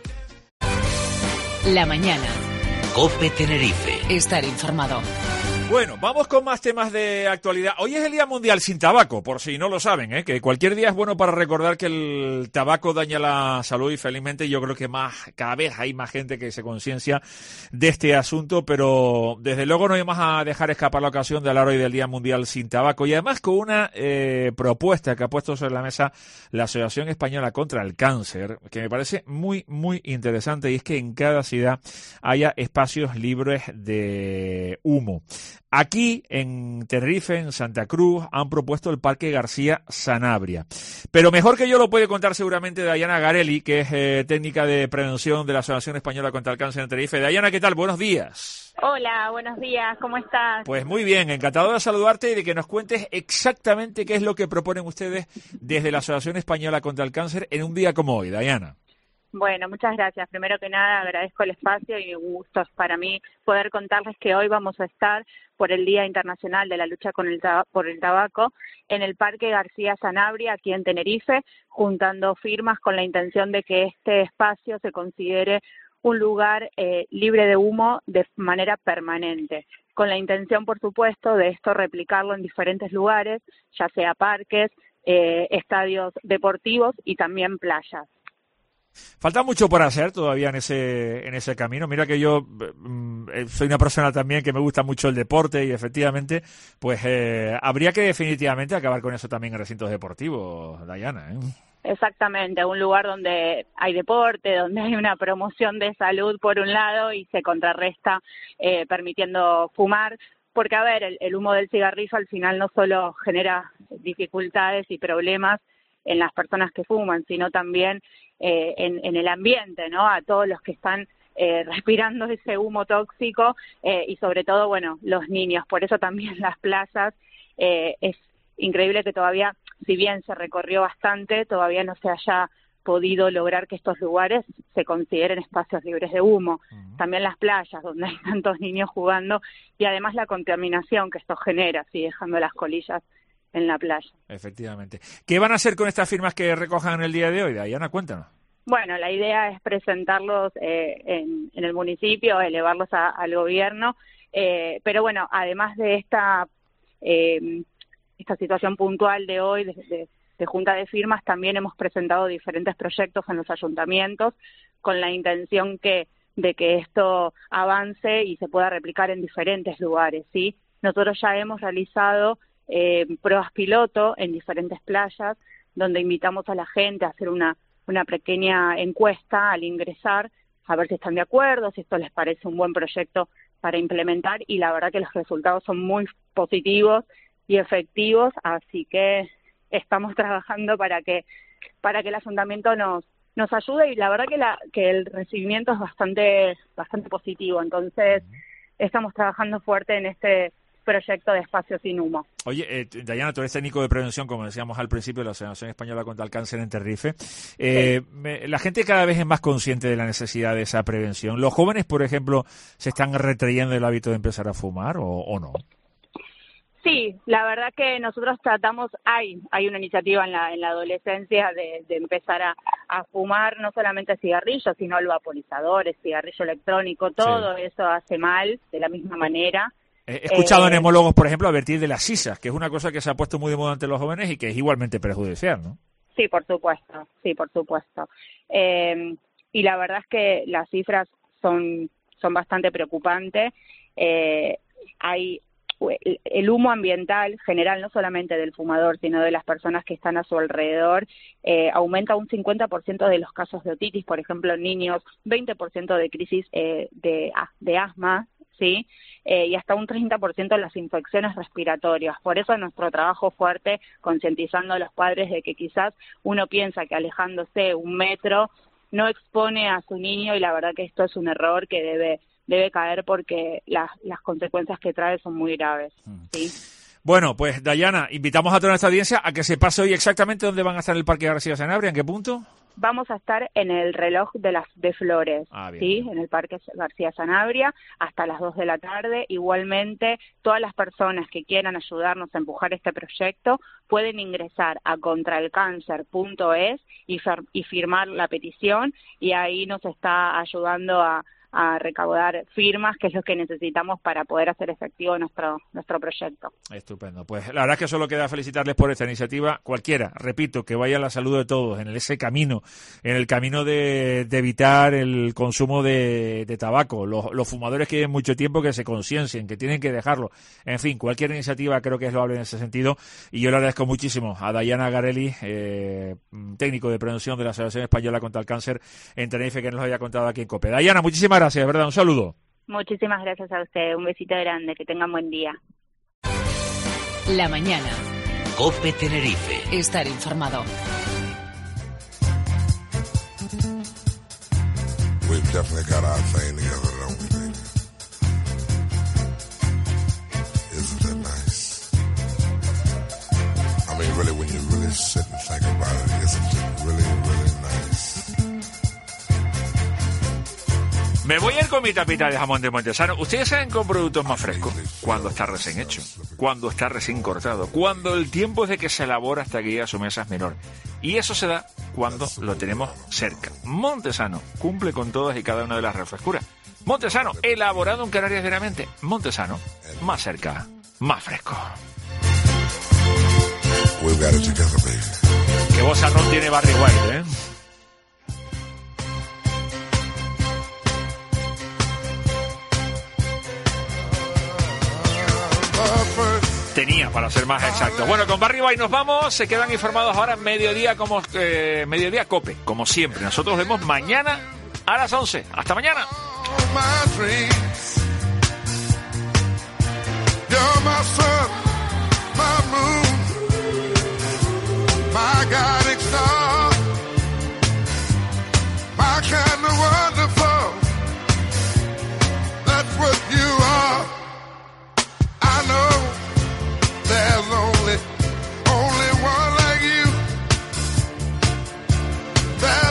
La mañana. COPE Tenerife. Estar informado. Bueno, vamos con más temas de actualidad. Hoy es el Día Mundial sin Tabaco, por si no lo saben, que cualquier día es bueno para recordar que el tabaco daña la salud y felizmente yo creo que cada vez hay más gente que se conciencia de este asunto, pero desde luego no vamos a dejar escapar la ocasión de hablar hoy del Día Mundial sin Tabaco y además con una propuesta que ha puesto sobre la mesa la Asociación Española contra el Cáncer, que me parece muy, muy interesante y es que en cada ciudad haya espacios libres de humo. Aquí, en Tenerife, en Santa Cruz, han propuesto el Parque García Sanabria. Pero mejor que yo lo puede contar seguramente Dayana Garelli, que es técnica de prevención de la Asociación Española contra el Cáncer en Tenerife. Dayana, ¿qué tal? Buenos días. Hola, buenos días, ¿cómo estás? Pues muy bien, encantado de saludarte y de que nos cuentes exactamente qué es lo que proponen ustedes desde la Asociación Española contra el Cáncer en un día como hoy, Dayana. Bueno, muchas gracias. Primero que nada, agradezco el espacio y un gusto para mí poder contarles que hoy vamos a estar por el Día Internacional de la Lucha por el Tabaco en el Parque García Sanabria, aquí en Tenerife, juntando firmas con la intención de que este espacio se considere un lugar libre de humo de manera permanente, con la intención, por supuesto, de esto replicarlo en diferentes lugares, ya sea parques, estadios deportivos y también playas. Falta mucho por hacer todavía en ese camino. Mira que yo soy una persona también que me gusta mucho el deporte y efectivamente pues habría que definitivamente acabar con eso también en recintos deportivos, Dayana, Exactamente, un lugar donde hay deporte, donde hay una promoción de salud por un lado y se contrarresta permitiendo fumar, porque a ver, el humo del cigarrillo al final no solo genera dificultades y problemas en las personas que fuman, sino también en el ambiente, ¿no? A todos los que están respirando ese humo tóxico y sobre todo, bueno, los niños. Por eso también las playas es increíble que todavía, si bien se recorrió bastante, todavía no se haya podido lograr que estos lugares se consideren espacios libres de humo. También las playas, donde hay tantos niños jugando, y además la contaminación que esto genera, así dejando las colillas en la playa. Efectivamente. ¿Qué van a hacer con estas firmas que recojan el día de hoy? Dayana, cuéntanos. Bueno, la idea es presentarlos en el municipio, elevarlos al gobierno, pero bueno, además de esta situación puntual de hoy, de junta de firmas, también hemos presentado diferentes proyectos en los ayuntamientos con la intención de que esto avance y se pueda replicar en diferentes lugares, ¿sí? Nosotros ya hemos realizado pruebas piloto en diferentes playas, donde invitamos a la gente a hacer una pequeña encuesta al ingresar, a ver si están de acuerdo, si esto les parece un buen proyecto para implementar, y la verdad que los resultados son muy positivos y efectivos, así que estamos trabajando para que el ayuntamiento nos ayude, y la verdad que el recibimiento es bastante positivo. Entonces estamos trabajando fuerte en este proyecto de Espacio Sin Humo. Oye, Dayana, tú eres técnico de prevención, como decíamos al principio, de la Asociación Española contra el Cáncer en Tenerife. La gente cada vez es más consciente de la necesidad de esa prevención. ¿Los jóvenes, por ejemplo, se están retrayendo el hábito de empezar a fumar o no? Sí, la verdad que nosotros tratamos, hay una iniciativa en la adolescencia de empezar a fumar no solamente cigarrillos, sino el vaporizador, el cigarrillo electrónico, todo eso hace mal de la misma manera. He escuchado entomólogos, por ejemplo, advertir de las sisas, que es una cosa que se ha puesto muy de moda entre los jóvenes y que es igualmente perjudicial, ¿no? Sí, por supuesto. Y la verdad es que las cifras son bastante preocupantes. Hay el humo ambiental general, no solamente del fumador, sino de las personas que están a su alrededor, aumenta un 50% de los casos de otitis, por ejemplo, en niños, 20% de crisis de asma, ¿sí? Y hasta un 30% de las infecciones respiratorias. Por eso nuestro trabajo fuerte, concientizando a los padres de que quizás uno piensa que alejándose 1 metro no expone a su niño, y la verdad que esto es un error que debe caer, porque las consecuencias que trae son muy graves, ¿sí? Bueno, pues Dayana, invitamos a toda nuestra audiencia a que se pase hoy exactamente dónde van a estar en el Parque García Sanabria, ¿en qué punto? Vamos a estar en el reloj de Flores, ¿sí? En el Parque García Sanabria, hasta las 2 de la tarde. Igualmente, todas las personas que quieran ayudarnos a empujar este proyecto pueden ingresar a contraelcáncer.es y firmar la petición, y ahí nos está ayudando a recaudar firmas, que es lo que necesitamos para poder hacer efectivo nuestro proyecto. Estupendo. Pues la verdad es que solo queda felicitarles por esta iniciativa. Cualquiera, repito, que vaya a la salud de todos en ese camino, en el camino de evitar el consumo de tabaco. Los fumadores que lleven mucho tiempo, que se conciencien, que tienen que dejarlo. En fin, cualquier iniciativa creo que es loable en ese sentido, y yo le agradezco muchísimo a Dayana Garelli, técnico de prevención de la Asociación Española contra el Cáncer en Tenerife, que nos lo haya contado aquí en COPE. Dayana, muchísimas gracias, ¿verdad? Un saludo. Muchísimas gracias a usted. Un besito grande. Que tengan buen día. La mañana. COPE Tenerife. Estar informado. We've definitely got our thing together, don't we, baby? Isn't that nice? I mean, really, when you really sit and think about it, isn't it really, really nice? Me voy a ir con mi tapita de jamón de Montesano. Ustedes saben con productos más frescos, cuando está recién hecho, cuando está recién cortado, cuando el tiempo es de que se elabora hasta que llega a su mesa es menor. Y eso se da cuando lo tenemos cerca. Montesano cumple con todas y cada una de las refrescuras. Montesano, elaborado en Canarias diariamente. Montesano, más cerca, más fresco. Qué vozarrón tiene Barry White, ¿eh? Tenía, para ser más exacto. Bueno, con Barry White nos vamos. Se quedan informados ahora en Mediodía Mediodía COPE, como siempre. Nosotros vemos mañana a las 11. Hasta mañana. There's only one like you.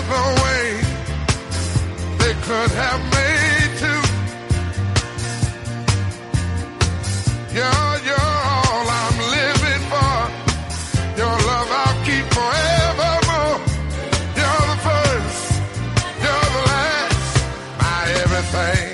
thing.